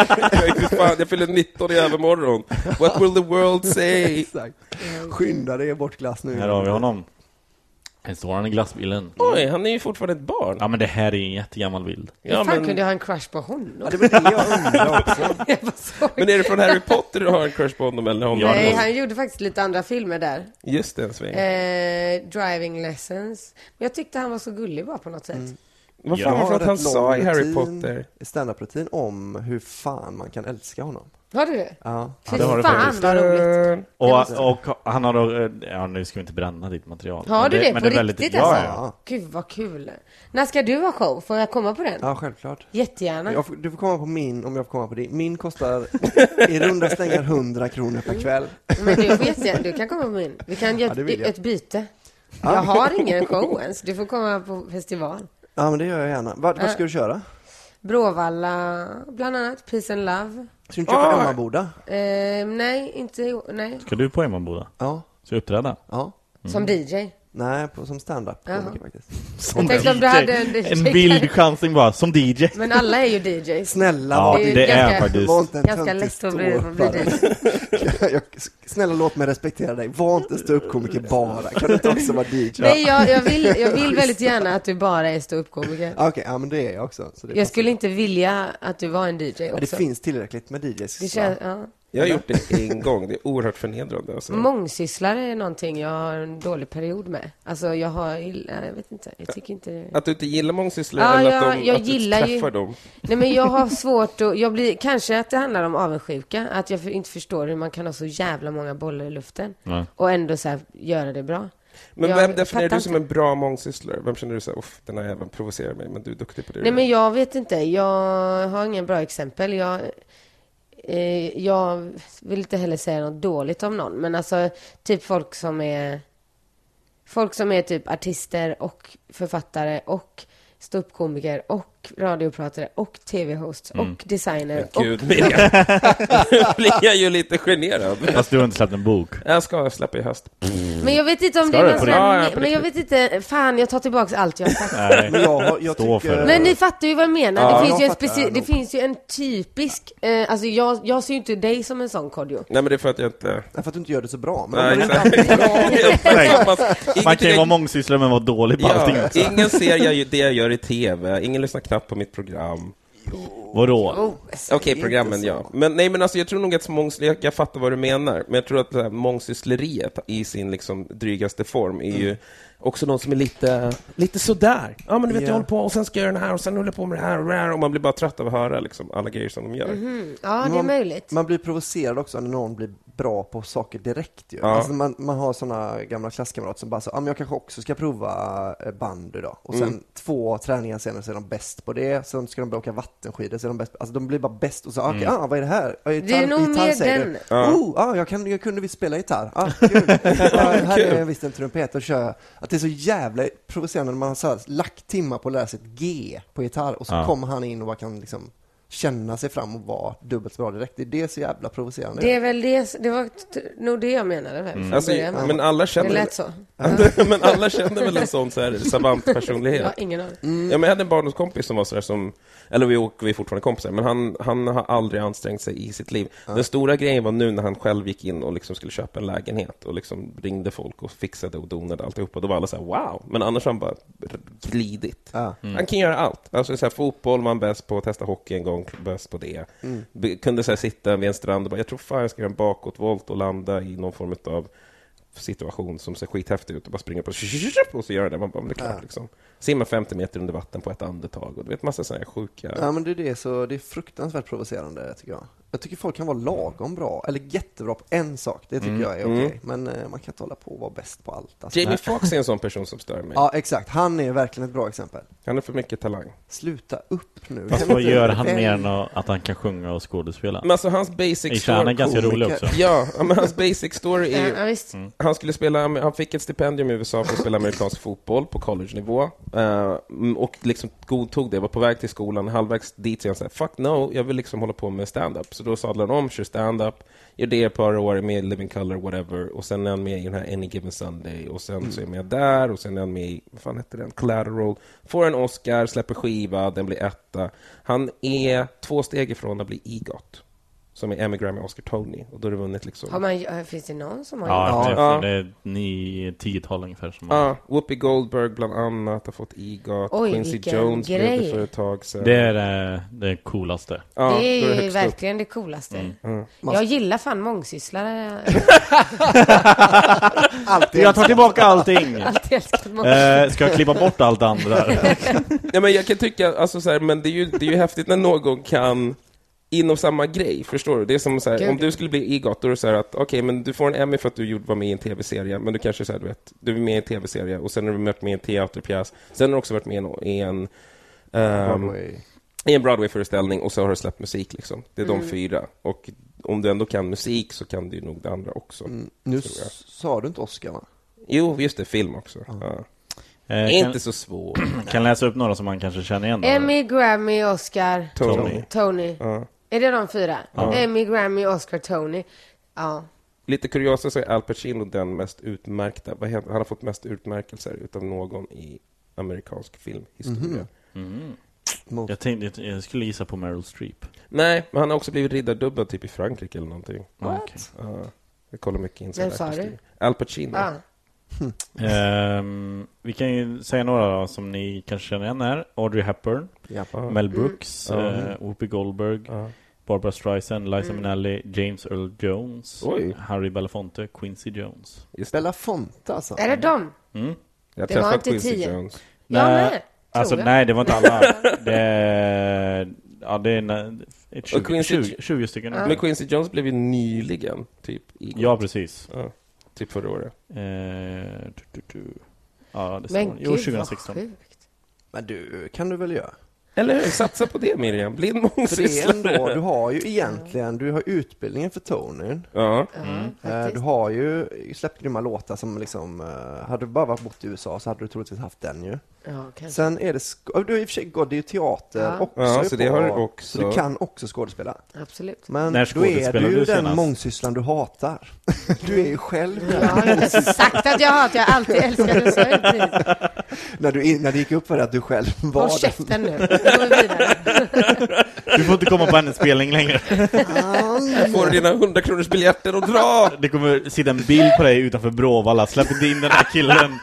Fan, jag fyller nitton i övermorgon. What will the world say? Exakt. Skynda dig, ge bort glass nu. Här har vi honom. Här står han i glassbilen. Oj, han är ju fortfarande ett barn. Ja, men det här är en jättegammal bild. hur Ja, fan men, kunde jag ha en crush på honom? Ja, det var det jag undrar också. Jag var så- men är det från Harry Potter du har en crush på honom? Eller honom? Ja, Nej, det- han gjorde faktiskt lite andra filmer där. Just det, en sväng. Eh, driving lessons. Men jag tyckte han var så gullig bara på något sätt. Mm. Vad Ja, fan var det har att han rätt sa i lång Harry rutin- Potter? stand-up-rutin om hur fan man kan älska honom. Har du det? Ja. Fy det har du fan faktiskt. vad roligt. Och, och han har då, eh, ja, nu ska vi inte bränna ditt material. Har Men du det, men på är väldigt- riktigt ja, alltså? ja. Gud vad kul. När ska du ha show? Får jag komma på den? Ja, självklart. Jättegärna. Jag får, du får komma på min om jag får komma på din. Min kostar i runda slängar hundra kronor per kväll. Men du får jättegärna, du kan komma på min. Vi kan göra Ja, det vill jag. ett byte. Jag har ingen show ens. Du får komma på festival. Ja, men det gör jag gärna. Vad, vad ska du köra? Bråvalla, bland annat. Peace and Love. Ska du inte köpa Ah. Emmaboda? Eh, nej, inte i år. Nej. Ska du på Emmaboda? Ja. Ska du uppträda? Ja. Som D J. Nej, på, som stand-up Jaha. komiker faktiskt. Som tänkte om du hade en D J. En vild chansning bara, som D J. Men alla är ju D Js. Snälla, Ja, var det är det är ganska- faktiskt. var inte en Ganska töntig lätt att bli, att bli ståuppare. D J. Jag- Snälla, låt mig respektera dig. Var inte ståuppkomiker bara. Kan du inte också vara D J? Nej, jag, jag, vill, jag vill väldigt gärna att du bara är ståuppkomiker. Okej, okay, ja men det är jag också. Så det Jag passar. skulle inte vilja att du var en D J Ja, också. det finns tillräckligt med D Js. Det känns, ja. Jag har gjort det en gång. Det är oerhört förnedrande. Alltså. Mångsysslare är någonting jag har en dålig period med. Alltså jag har, jag vet inte, jag tycker inte... Att du inte gillar mångsysslor Ja, eller jag- att, de, jag att du gillar ju- träffar dem. Nej, men jag har svårt att, jag blir, kanske att det handlar om avundsjuka. Att jag för- inte förstår hur man kan ha så jävla många bollar i luften. Ja. Och ändå så här, göra det bra. Men Jag vem definierar fattar du som inte. en bra mångsysslare? Vem känner du så här, uff, den här även provocerar mig, men du är duktig på det. Nej, men jag vet inte. Jag har ingen bra exempel. Jag, eh, jag vill inte heller säga något dåligt om någon. Men alltså, typ folk som är... Folk som är typ artister och författare och ståuppkomiker och radiopratare och tv-hosts Mm. och designer. Gud, Miriam. Nu blir jag ju lite generad. Fast du har inte släppt en bok. Jag ska släppa i höst. Och, men jag vet inte om Ska det är du någon på sån det? här, Ja, ja, på men jag vet inte, fan jag tar tillbaka allt jag har sagt. Nej. Men jag, har- jag Stå för tycker... det. Men ni fattar ju vad jag menar. Ja, det finns ju en jag fattar speci- det nog. finns ju en typisk, eh, alltså jag, jag ser ju inte dig som en sån Kodjo. Nej, men det är för att jag inte... Nej, för att du inte gör det så bra. Men Nej, om man exakt. inte alltid bra. Man kan ju vara mångsysslare men vara dålig på allting Ja, också. ingen ser jag, det jag gör i tv. Ingen lyssnar knappt på mitt program. Vadå? Oh, Okej, programmen, ja. Men nej, men alltså jag tror nog att mångs- jag, jag fattar vad du menar. Men jag tror att det här mångsyssleriet i sin liksom drygaste form är ju också någon som är lite, lite sådär. Ja, men du vet, Ja. jag håller på och sen ska jag göra den här och sen håller jag på med det här och det här och man blir bara trött av att höra liksom alla grejer som de gör. Mm, ja, det är Man- möjligt. Man blir provocerad också när någon blir bra på saker direkt ju. Ja. Alltså man, man har såna gamla klasskamrater som bara så, ah, men jag kanske också ska prova eh, bandy då. Och sen Mm. två träningar senare så är de bäst på det. Sen ska de börja åka vattenskidor så är de bäst. Alltså de blir bara bäst och så, ah, okej, ah, vad är det här? Ah, gitarr, Det är nog gitarr, mer säger den. du. Ja. Oh, ah, jag, kan, jag kunde visst spela gitarr. Ah, kul. ah, här är visst en trumpet och köra. Att det är så jävla provocerande när man har så här, lagt timmar på att lära sig ett G på gitarr och så Ja. kommer han in och bara kan liksom känna sig fram och vara dubbelt så bra direkt. Det är det så jävla provocerande. Det är väl det, det var t- nog det jag menade väl, från Alltså, början. men alla Det känner lät så. men alla känner väl en sån så här savant Jag personlighet. har ingen aning. Mm. Ja, men jag hade en barndomskompis som var sådär som, eller vi, och vi är fortfarande kompisar, men han, han har aldrig ansträngt sig i sitt liv. Den stora grejen var nu när han själv gick in och liksom skulle köpa en lägenhet och liksom ringde folk och fixade och donade alltihopa. Då var alla så här, wow. Men annars har han bara glidit. Ja. Han kan göra allt. Alltså så här, fotboll var han bäst på, testa hockey en gång, bäst på det. Be- Kunde så här, sitta vid en strand och bara, jag tror fan jag ska göra en bakåtvolt och landa i någon form av situation som ser skithäftig ut och bara springa på och så gör det. Man bara, det är klart, liksom. Simma femtio meter under vatten på ett andetag och du vet massa sådana här sjuka... Ja, men det är det, så det är fruktansvärt provocerande tycker jag. Jag tycker folk kan vara lagom bra, eller jättebra på en sak. Det tycker jag är okej. Mm. Men eh, man kan inte hålla på och vara bäst på allt. Alltså. Jamie Foxx är en sån person som stör mig. Ja, exakt. Han är verkligen ett bra exempel. Han har för mycket talang. Sluta upp nu. Fast Kan vad inte- gör han Vem- mer än att han kan sjunga och skådespela? Men alltså hans basic I han är ganska komiker. rolig också. Ja, men hans basic story är Ja, ju... ja, visst. Han skulle spela, han fick ett stipendium i U S A för att spela amerikansk fotboll på college-nivå. Uh, och liksom godtog det, var på väg till skolan, halvvägs dit så han sa, fuck no, jag vill liksom hålla på med stand-up. Så då sadlade han om, kör stand-up, gör det ett par år, är med i Living Color, whatever. Och sen är han med i den här Any Given Sunday. Och sen mm. så är han med där, och sen är han med i, vad fan heter den? Collateral. Får en Oscar, släpper skiva, den blir etta. Han är två steg ifrån att bli EGOT. Som är Emmy, Grammy, Oscar, Tony. Och då har det vunnit liksom... Har man, finns det någon som har Ja, gjort det, Ja. är, det är nio, tiotal ungefär som Ja, har. ah, Whoopi Goldberg bland annat har fått EGOT. Oj, Quincy vilken Jones blev grej. det för ett tag sedan. Det är det, det coolaste. Ja, det då är är högst verkligen det coolaste. Mm. Jag gillar fan mångsysslare. Alltid Jag tar tillbaka allting! Alltid älskat mångsysslare. Eh, ska jag klippa bort allt andra? Ja, men jag kan tycka, alltså så här, men det är ju, det är ju häftigt när någon kan inom samma grej, förstår du? Det är som så här, Gud. om du skulle bli EGOT, då är det så här att okej, men du får en Emmy för att du gjorde, var med i en tv-serie, men du kanske så här, du vet, du är med i en tv-serie och sen har du varit med i en teaterpjäs, sen har du också varit med i en, i en ehm, Broadway. i en Broadway-föreställning och så har du släppt musik liksom. Det är Mm. de fyra. Och om du ändå kan musik så kan du ju nog det andra också. Mm. Nu tror jag. s- sa du inte Oscar, va? Jo, just det, film också. Ja. Eh, Det är kan, inte så svårt. kan läsa upp några som man kanske känner igen då? Emmy, Grammy, Oscar, Tony. Tony. Ja. Är det de fyra? Ja. Emmy, Grammy, Oscar, Tony. Ja. Lite kuriosa så är Al Pacino den mest utmärkta. Vad heter- Han har fått mest utmärkelser utav någon i amerikansk filmhistoria. Mm. Mot- Jag tänkte, jag skulle gissa på Meryl Streep. Nej, men han har också blivit riddardubbad typ i Frankrike eller någonting. Ah, okej. Ja, jag kollar mycket in. Vem sa du? Al Pacino. Ah. Ehm, vi kan ju säga några då, som ni kanske känner igen här. Audrey Hepburn, Ja. Ja. Mel Brooks, Mm. eh, Whoopi Goldberg, Ja. Barbara Streisand, Liza Minnelli, James Earl Jones, Oj. Harry Belafonte, Quincy Jones. Just det. Bella Fonte alltså. Är det dem? Mm. Jag har Det var träffat inte Quincy tio. Jones. Jag Nej, med. Alltså jag. nej, det var inte alla. det är, ja, det är en- ett tjugo, Quincy- tjugo, tjugo stycken. Ja. Men Quincy Jones blev ju nyligen typ i Ja, precis. Ja. typ förra året. Eh, du, du, du. Ja, det Men står. Jo, gud, tjugohundrasexton. vad sjukt. Men du, kan du väl göra? Eller hur? Satsa på det, Miriam. Bli en För det är mångsysslare. ändå, du har ju egentligen, du har utbildningen för Tony. Ja. Ja, Eh, faktiskt. Du har ju släppt grymma låtar som liksom, eh, hade du bara varit bott i U S A så hade du troligtvis haft den ju. Ja, kanske. Sen är det, sk- du har i och för sig gått, det är ju teater Ja. också. Ja, ju så det på- har du också. Så du kan också skådespela. Absolut. Men När då är skådespelade du ju du den senast? mångsysslan du hatar. Du är ju själv Jag har ju inte sagt att jag hatar, jag har alltid älskat det, så är det precis. när, du, in- när det gick upp för dig att du själv var Håll den. käften nu, nu går vi vidare. Du får inte komma på hennes spelning längre. Får du dina hundra kronors biljetter och dra! Det kommer sitta en bild på dig utanför Bråvalla. Släpp inte in den här killen.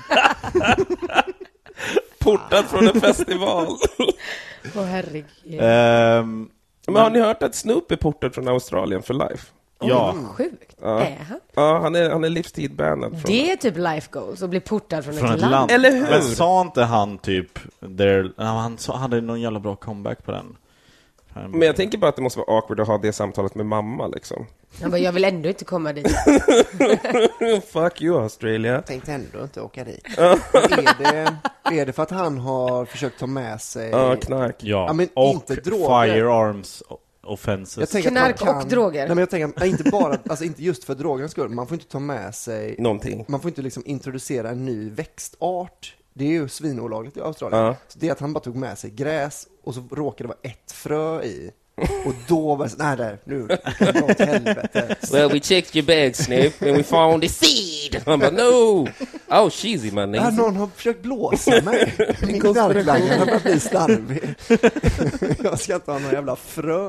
Portad från en festival. Åh herregud. Ehm, Men har ni hört att Snoop är portad från Australien för life? ja. Sjukt. Ja. Är han? Ja, han är, han är livstid bannad från... Det är typ life goals, att bli portad från, Från ett ett land. land. Eller hur? Men sa inte han typ där, ja, han sa, hade någon jävla bra comeback på den. Men jag tänker bara att det måste vara awkward att ha det samtalet med mamma liksom. Han bara, jag vill ändå inte komma dit. Fuck you, Australia. Jag tänkte ändå inte åka dit. är, det, är det för att han har försökt ta med sig... Ja, knark. Ja, Ja, men och inte droger. firearms offenses. Jag tänker att Knark man kan, och droger. Nej, men jag tänker, nej, inte bara, alltså inte just för drogens skull. Man får inte ta med sig... Någonting. Man får inte liksom introducera en ny växtart. Det är ju svinolagligt i Australien. Ja. Så det är att han bara tog med sig gräs och så råkade det vara ett frö i. Och då var det så, nej där, nu kan det gå åt helvete. Well, we checked your bag, Snoop, and we found the seed. Han bara, no! Oh, cheesy, man. Ja, någon har försökt blåsa mig. Min knarklangare har börjat bli starvig. Jag ska inte ha någon jävla frö.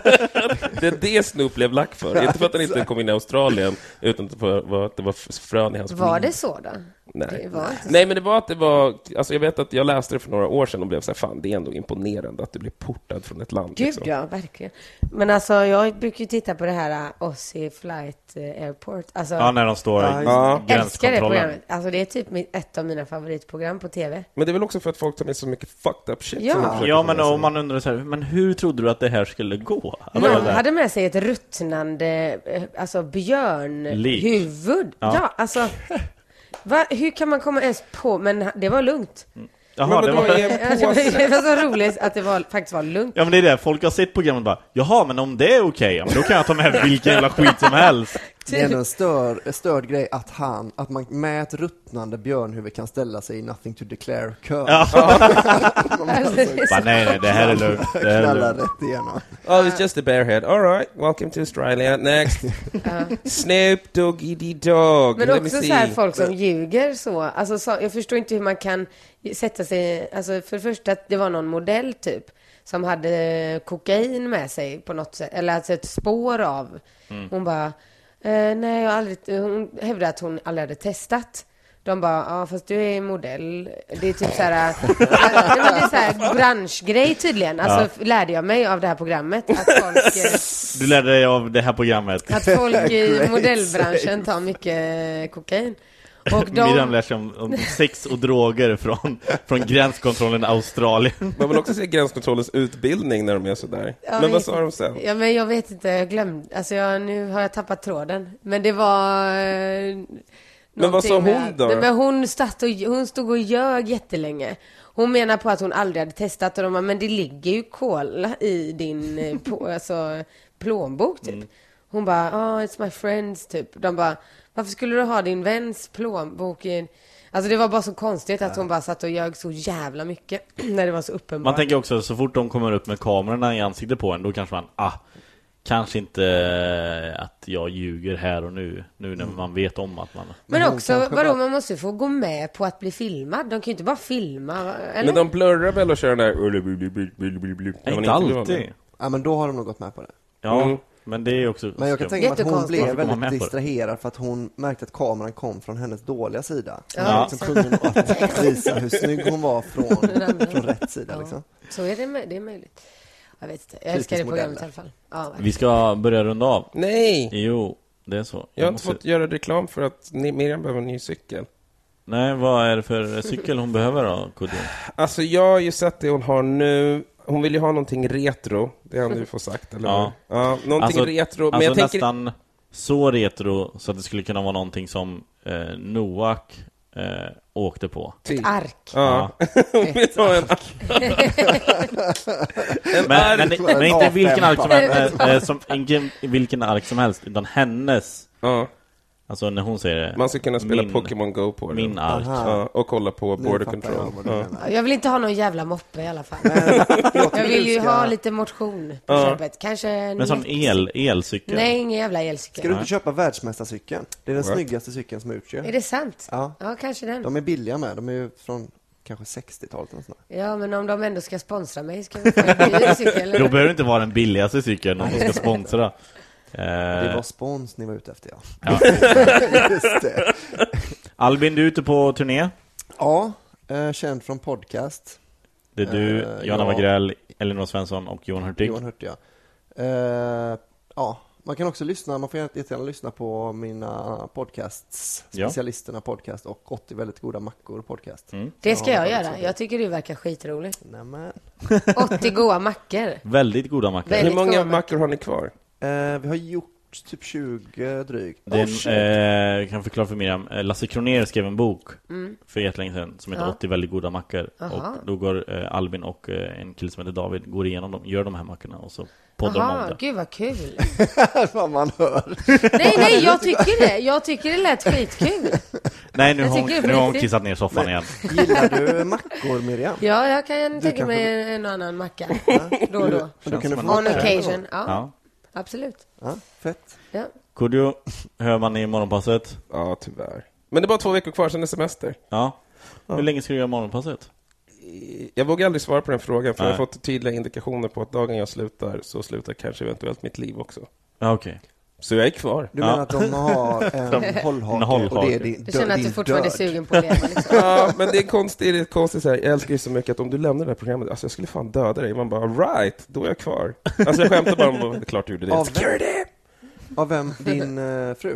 Det är det Snoop blev lack för. Inte för att han inte kom in i Australien, utan för att det var frön i hans Var weed. det så då? Nej. Det var inte så. Nej, men det var att det var... Alltså jag vet att jag läste det för några år sedan och blev så här, fan, det är ändå imponerande att du blir portad från ett land. Gud, liksom. ja, verkligen. Men alltså, jag brukar ju titta på det här uh, Aussie Flight uh, Airport. Alltså, Ja, när de står Ja, i ja. jag älskar det gränskontrollen. programmet. Alltså, det är typ mitt, ett av mina favoritprogram på tv. Men det är väl också för att folk tar med så mycket fucked up shit. Ja. som de försöker Ja, få men med sig. om man undrar så här, men hur trodde du att det här skulle gå? Alltså, Någon det- hade med sig ett ruttnande eh, alltså björnhuvud. Ja. Ja, alltså... Va? Hur kan man komma ens på? Men det var lugnt. Jaha, Men det vadå, var... i en Alltså, påse? det var så roligt att det var, faktiskt var lugnt. Ja, men det är det. Folk har sett programmet och bara, jaha, men om det är okej, ja, men då kan jag ta med vilken jävla skit som helst. Det är ändå en stör, störd grej att han, att man med ett ruttnande björnhuvud kan ställa sig i nothing to declare kö. Ja. Alltså, det är så- Bara, nej, nej, det här är lugnt. Det här är Knalla lugnt. rätt igenom. Oh, it's just a bear head. All right, welcome to Australia. Next. Snoop Doggy Dee Dog. Men Let me också see. så här folk som ljuger så. Alltså, så, jag förstår inte hur man kan sätta sig... Alltså, för det första, att det var någon modell typ som hade kokain med sig på något sätt. Eller alltså ett spår av. Hon bara, eh, nej, jag har aldrig... Hon hävdade att hon aldrig hade testat. De bara, ja, fast du är modell. Det är typ så här... ja, men det är så här branschgrej tydligen. Alltså, lärde jag mig av det här programmet. Att folk... eh, Du lärde dig av det här programmet. Att folk i Great modellbranschen tar mycket kokain. Och Miriam de... lär sig om, om sex och droger från, från gränskontrollen i Australien. Man vill också se gränskontrollens utbildning när de är sådär. Ja, Men vad sa de sen? Ja, men jag vet inte, jag glömde. Alltså, jag, nu har jag tappat tråden. Men det var... Eh, Men vad sa någonting hon med- då? Nej, men hon, stod och, hon stod och ljög jättelänge. Hon menar på att hon aldrig hade testat. Och de bara, men det ligger ju cola i din eh, på, alltså, plånbok typ. Mm. Hon bara, oh, it's my friends typ. De bara, varför skulle du ha din väns plånbok i... Alltså det var bara så konstigt att hon bara satt och ljög så jävla mycket. När det var så uppenbart. Man tänker också, så fort de kommer upp med kamerorna i ansiktet på en, då kanske man, ah, kanske inte att jag ljuger här och nu. Nu när man vet om att man... Men hon också, kanske vadå, bara- man måste få gå med på att bli filmad. De kan ju inte bara filma, eller? Men de blurrar väl och kör den där... Nej, inte alltid. Ja, men då har de nog gått med på det. Ja, Mm. men det är också... Men jag kan tänka mig att hon Jättekonstigt. blev Varför kommer man väldigt med på det? distraherad för att hon märkte att kameran kom från hennes dåliga sida. Ja. Så kunde hon att visa hur snygg hon var från, från rätt sida liksom. Så är det, mö- det är möjligt. Jag vet inte, jag Typiskt älskar det programmet modeller. i alla fall. Ja, verkligen. Vi ska börja runda av. Nej! Jo, det är så. Jag har inte måste- fått göra reklam för att ni- Miriam behöver en ny cykel. Nej, vad är det för cykel hon behöver då, Kudde? Alltså jag har ju sett det hon har nu. Hon vill ju ha någonting retro. Det har han nu fått sagt, eller Ja. hur? Ja, någonting Alltså- retro. Men Alltså jag tänker... nästan så retro så att det skulle kunna vara någonting som eh, Noak eh, åkte på. Ett ark. Ja. Ett ark. men, men, men inte vilken ark som helst, äh, som, inte vilken ark som helst, utan hennes. Ja. Alltså när hon säger det. Man ska kunna spela min, Pokémon Go på det. Min ark. Ja, och kolla på Border Control. Jag, ja. jag vill inte ha någon jävla moppe i alla fall. jag, jag vill ju ha lite motion på ja. köpet. Kanske en Men sån el, elcykel. Nej, ingen jävla elcykel. Ska du inte köpa världsmästarcykeln? Det är den What? snyggaste cykeln som är utköpt. Är det sant? Ja. Ja, kanske den. De är billiga med. De är ju från kanske sextiotalet eller sånt. Ja, men om de ändå ska sponsra mig ska vi få en dyr cykel. Då behöver det inte vara den billigaste cykeln om de ska sponsra. Det var spons ni var ute efter, ja. ja. Just det. Albin, du är ute på turné? Ja, eh, känd från podcast. Det är du, eh, Johanna ja. Wagrell, Elinor Svensson och Johan Hurtig. Johan Hurtig, ja. Eh, ja, man kan också lyssna, man får jättegärna lyssna på mina podcasts, Specialisterna ja. podcast och åttio väldigt goda mackor podcast. Mm. Det ska jag göra, jag tycker det verkar skitroligt. Nämen. åttio goda mackor. Väldigt goda mackor. Väldigt Hur många goda mackor har ni kvar? Eh, vi har gjort typ tjugo drygt. Den, oh, eh, kan förklara för Miriam. Lasse Kronér skrev en bok mm. för jättelänge sedan som heter ja. åttio väldigt goda mackor. Aha. Och då går eh, Albin och eh, en kille som heter David går igenom dem, gör de här mackorna och så poddar Aha, de om det. Gud vad kul. Vad man hör. Nej, nej, jag tycker det. Jag tycker det lät skitkul. Nej, nu har hon, nu har hon kissat ner soffan men, igen. Gillar du mackor, Miriam? Ja, jag kan du tänka kan mig få... en annan macka. Ja, då och då. Du, du kan On occasion, ja. ja. Absolut. Ja, fett. Ja. Kodjo, hör man i morgonpasset? Ja, tyvärr. Men det är bara två veckor kvar sedan är semester. Ja. ja. Hur länge ska du göra morgonpasset? Jag vågar aldrig svara på den frågan, för Nej. jag har fått tydliga indikationer på att dagen jag slutar så slutar kanske eventuellt mitt liv också. Ja, okej. Okay. Så jag är kvar. Du menar ja. att de har en hållhake, en hållhake. Och det är din, du känner att du fortfarande är sugen på det liksom. Ja, men det är konstigt, det är konstigt så här. Jag älskar ju så mycket att om du lämnar det här programmet, alltså jag skulle fan döda dig. Man bara, right, då är jag kvar. Alltså jag skämtar bara om det är klart du gjorde det. Av Security! Av vem? Din uh, fru?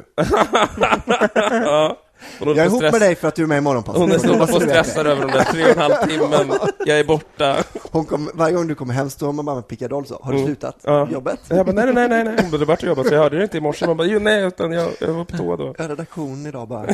Ja. Jag är ihop med dig för att du är med i morgonpasset. Hon är stor på stressar över de där tre och en halv timmen. Jag är borta. Hon kom, varje gång du kommer hem står man bara med pickadoll så. Har du mm. slutat ja. jobbet? Jag bara, nej, nej, nej, nej. Hon hade varit jobbat så jag hörde det inte i morse. Man bara, jo, nej, utan jag, jag var på toa då. Jag är redaktion idag bara.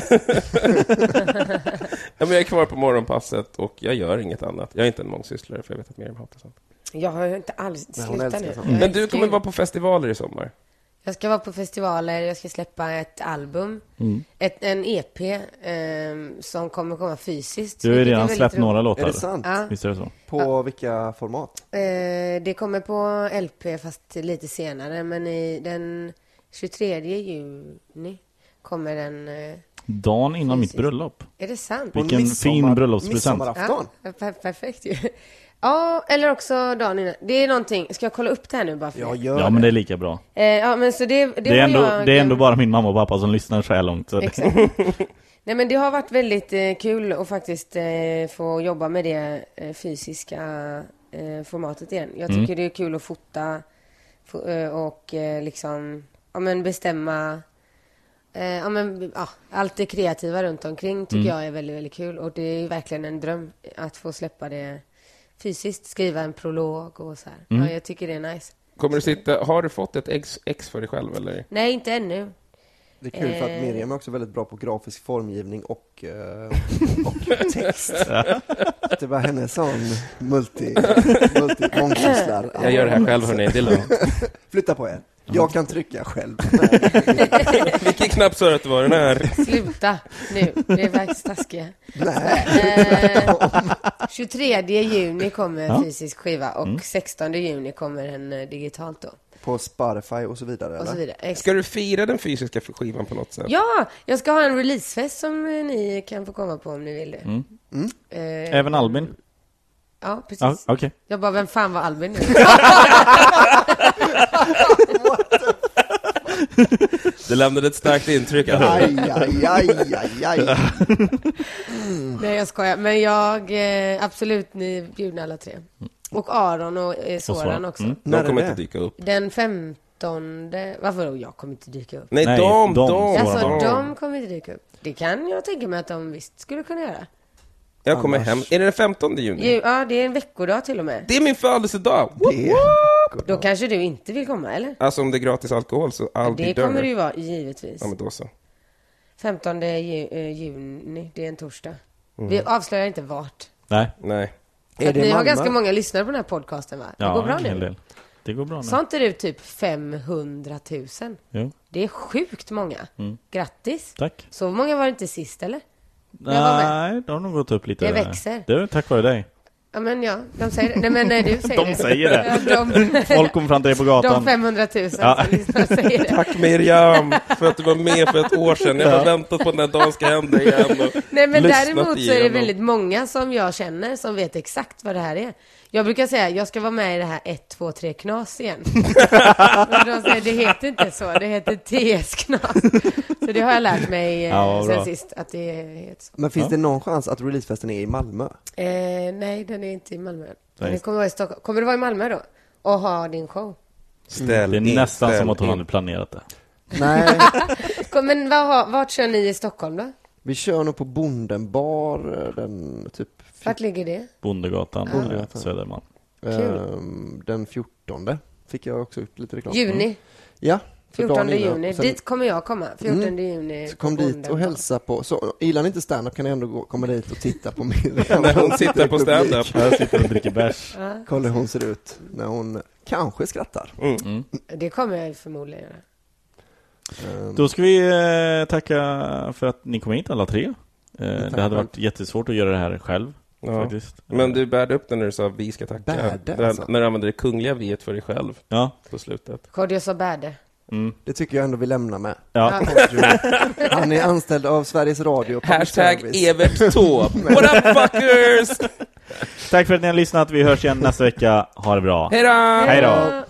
Ja, men jag är kvar på morgonpasset och jag gör inget annat. Jag är inte en mångsysslare för jag vet att Miriam hatar sånt. Jag har ju inte alls slutat nu. Mm. Men du kommer vara på festivaler i sommar. Jag ska vara på festivaler, jag ska släppa ett album, mm. ett, en E P eh, som kommer komma fysiskt. Du har redan släppt ro- några låtar. Är det sant? Ja. Visst är det så? På ja. vilka format? Eh, det kommer på L P fast lite senare, men i den tjugotredje juni kommer den... Eh, dagen innan fysiskt. Mitt bröllop. Är det sant? Vilken fin bröllopspresent. Midsommarafton. Ja, per- perfekt ju. Ja, eller också dagen innan. Det är någonting. Ska jag kolla upp det här nu bara för ja, ja, det. Men det är lika bra. Eh, ja, men så det, det, det, är ändå, jag... det är ändå bara min mamma och pappa som lyssnar så här långt. Så exakt. Nej, men det har varit väldigt eh, kul att faktiskt eh, få jobba med det eh, fysiska eh, formatet igen. Jag tycker mm. det är kul att fota f- eh, och eh, liksom ja, men bestämma eh, ja, men, ja, allt det kreativa runt omkring tycker mm. jag är väldigt, väldigt kul. Och det är ju verkligen en dröm att få släppa det fysiskt, skriva en prolog och så här. Mm. Ja, jag tycker det är nice. Kommer du sitta, har du fått ett ex, ex för dig själv eller? Nej, inte ännu. Det är kul eh. för att Miriam är också väldigt bra på grafisk formgivning och, uh, och text. Det var hennes sån multi, multi mångsysslar. Jag gör det här själv, hörni, det är lugnt. Flytta på er. Jag kan trycka själv. Vilken knapp sa du att det var den här? Sluta nu, det är faktiskt taskiga. Nej. Eh, tjugotredje juni kommer ja. fysisk skiva och mm. sextonde juni kommer den eh, digitalt då. På Spotify och så vidare, och eller? Så vidare. Ska du fira den fysiska skivan på något sätt? Ja, jag ska ha en releasefest som eh, ni kan få komma på om ni vill det. Mm. Mm. Eh, Även Albin? Ja, precis. Ja, okay. Jag bara, vem fan var Albin nu? Det lämnade ett starkt intryck. Aj, aj, aj, aj, aj. Mm. Nej, jag skojar. Men jag, eh, absolut, ni bjudna alla tre. Och Aron och eh, Soran också. Mm. De kommer inte dyka upp. Den femtonde... Varför då? Jag kommer inte dyka upp. Nej, Nej de, de. de. Alltså, de. de kommer inte dyka upp. Det kan jag tänka mig att de visst skulle kunna göra. Jag kommer hem. Är det den femtonde juni? Ja, det är en veckodag till och med. Det är min födelsedag. Det, veckor. Då kanske du inte vill komma, eller? Alltså om det är gratis alkohol så I'll be Det there. kommer det ju vara, givetvis. Ja, men då så. femtonde ju, eh, juni, det är en torsdag. Vi avslöjar inte vart. Nej. Nej. Är det Ni har Malmö? ganska många lyssnare på den här podcasten, va? Det Ja, går bra en hel nu. del. Det går bra nu. Sa inte du typ femhundratusen? Jo. Det är sjukt många. Mm. Grattis. Tack. Så många var det inte sist, eller? Jag var med. Nej, de har nog gått upp lite. Det växer. Det är tack vare dig. Ja, men ja, de säger det. Nej, men nej, du säger De det. säger det. Ja, de, Folk kom fram till dig på gatan. de femhundratusen Ja. som lyssnar säger det. Tack Miriam för att du var med för ett år sedan. Jag har väntat på den här dagen ska hända igen. Och Nej, men lyssnat däremot så är det igenom. väldigt många som jag känner som vet exakt vad det här är. Jag brukar säga, jag ska vara med i det här ett, två, tre knas igen. Men de säger, det heter inte så, det heter T S-knas. Så det har jag lärt mig eh, Ja, sen bra. sist, att det heter så. Men finns Ja. det någon chans att releasefesten är i Malmö? Eh, nej, den är inte i Malmö. Nej. Den kommer vara i Stockholm. Kommer du vara i Malmö då? Och ha din show? Ställ Det är in, nästan ställ som att hon in. hade planerat det. Nej, Kom, Men vad, har- vart kör ni i Stockholm då? vi kör nog på Bonden bar den typ Vart ligger det? Bondegatan, Bondegatan. eh, Södermalm. ehm, den fjortonde fick jag också ut lite reklam. Juni? Ja, för dagen fjortonde innan. juni. Och sen- Dit kommer jag komma. fjortonde juni. Så på kom dit Bonden. och hälsa på. Så gillar ni inte stand-up kan ni ändå gå, komma dit och titta på Miriam. När hon sitter på stand-up. Jag sitter och dricker bärs. Kolla hur hon ser ut när hon kanske skrattar. Mm. Det kommer jag förmodligen göra. Ehm, Då ska vi eh, tacka för att ni kom hit alla tre. Eh, det hade varit jättesvårt att göra det här själv. Ja. Faktiskt. Men du bärde upp den när du sa vi ska tacka. Bärde, när, alltså. när du använde det kungliga viet för dig själv Ja. på slutet. Kodjo sa bärde. Mm. Det tycker jag ändå vi lämnar med. Ja. Han är anställd av Sveriges Radio och public Hashtag service. Evert Taube. What up fuckers? Tack för att ni har lyssnat. Vi hörs igen nästa vecka. Ha det bra. Hej då! Hej då.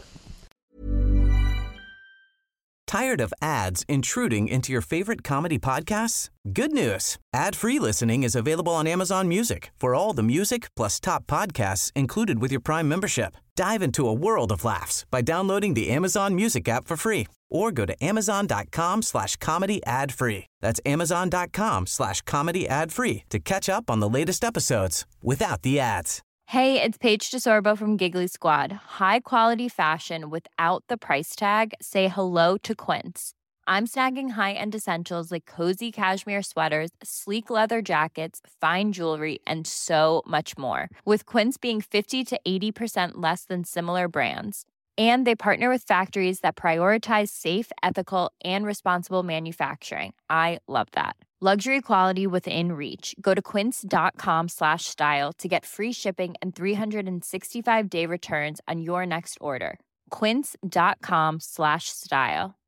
Tired of ads intruding into your favorite comedy podcasts? Good news. Ad-free listening is available on Amazon Music for all the music plus top podcasts included with your Prime membership. Dive into a world of laughs by downloading the Amazon Music app for free or go to amazon.com slash comedy ad free. That's amazon.com slash comedy ad free to catch up on the latest episodes without the ads. Hey, it's Paige DeSorbo from Giggly Squad. High quality fashion without the price tag. Say hello to Quince. I'm snagging high-end essentials like cozy cashmere sweaters, sleek leather jackets, fine jewelry, and so much more. With Quince being fifty to eighty percent less than similar brands. And they partner with factories that prioritize safe, ethical, and responsible manufacturing. I love that. Luxury quality within reach. Go to quince.com slash style to get free shipping and three sixty-five day returns on your next order. Quince.com slash style.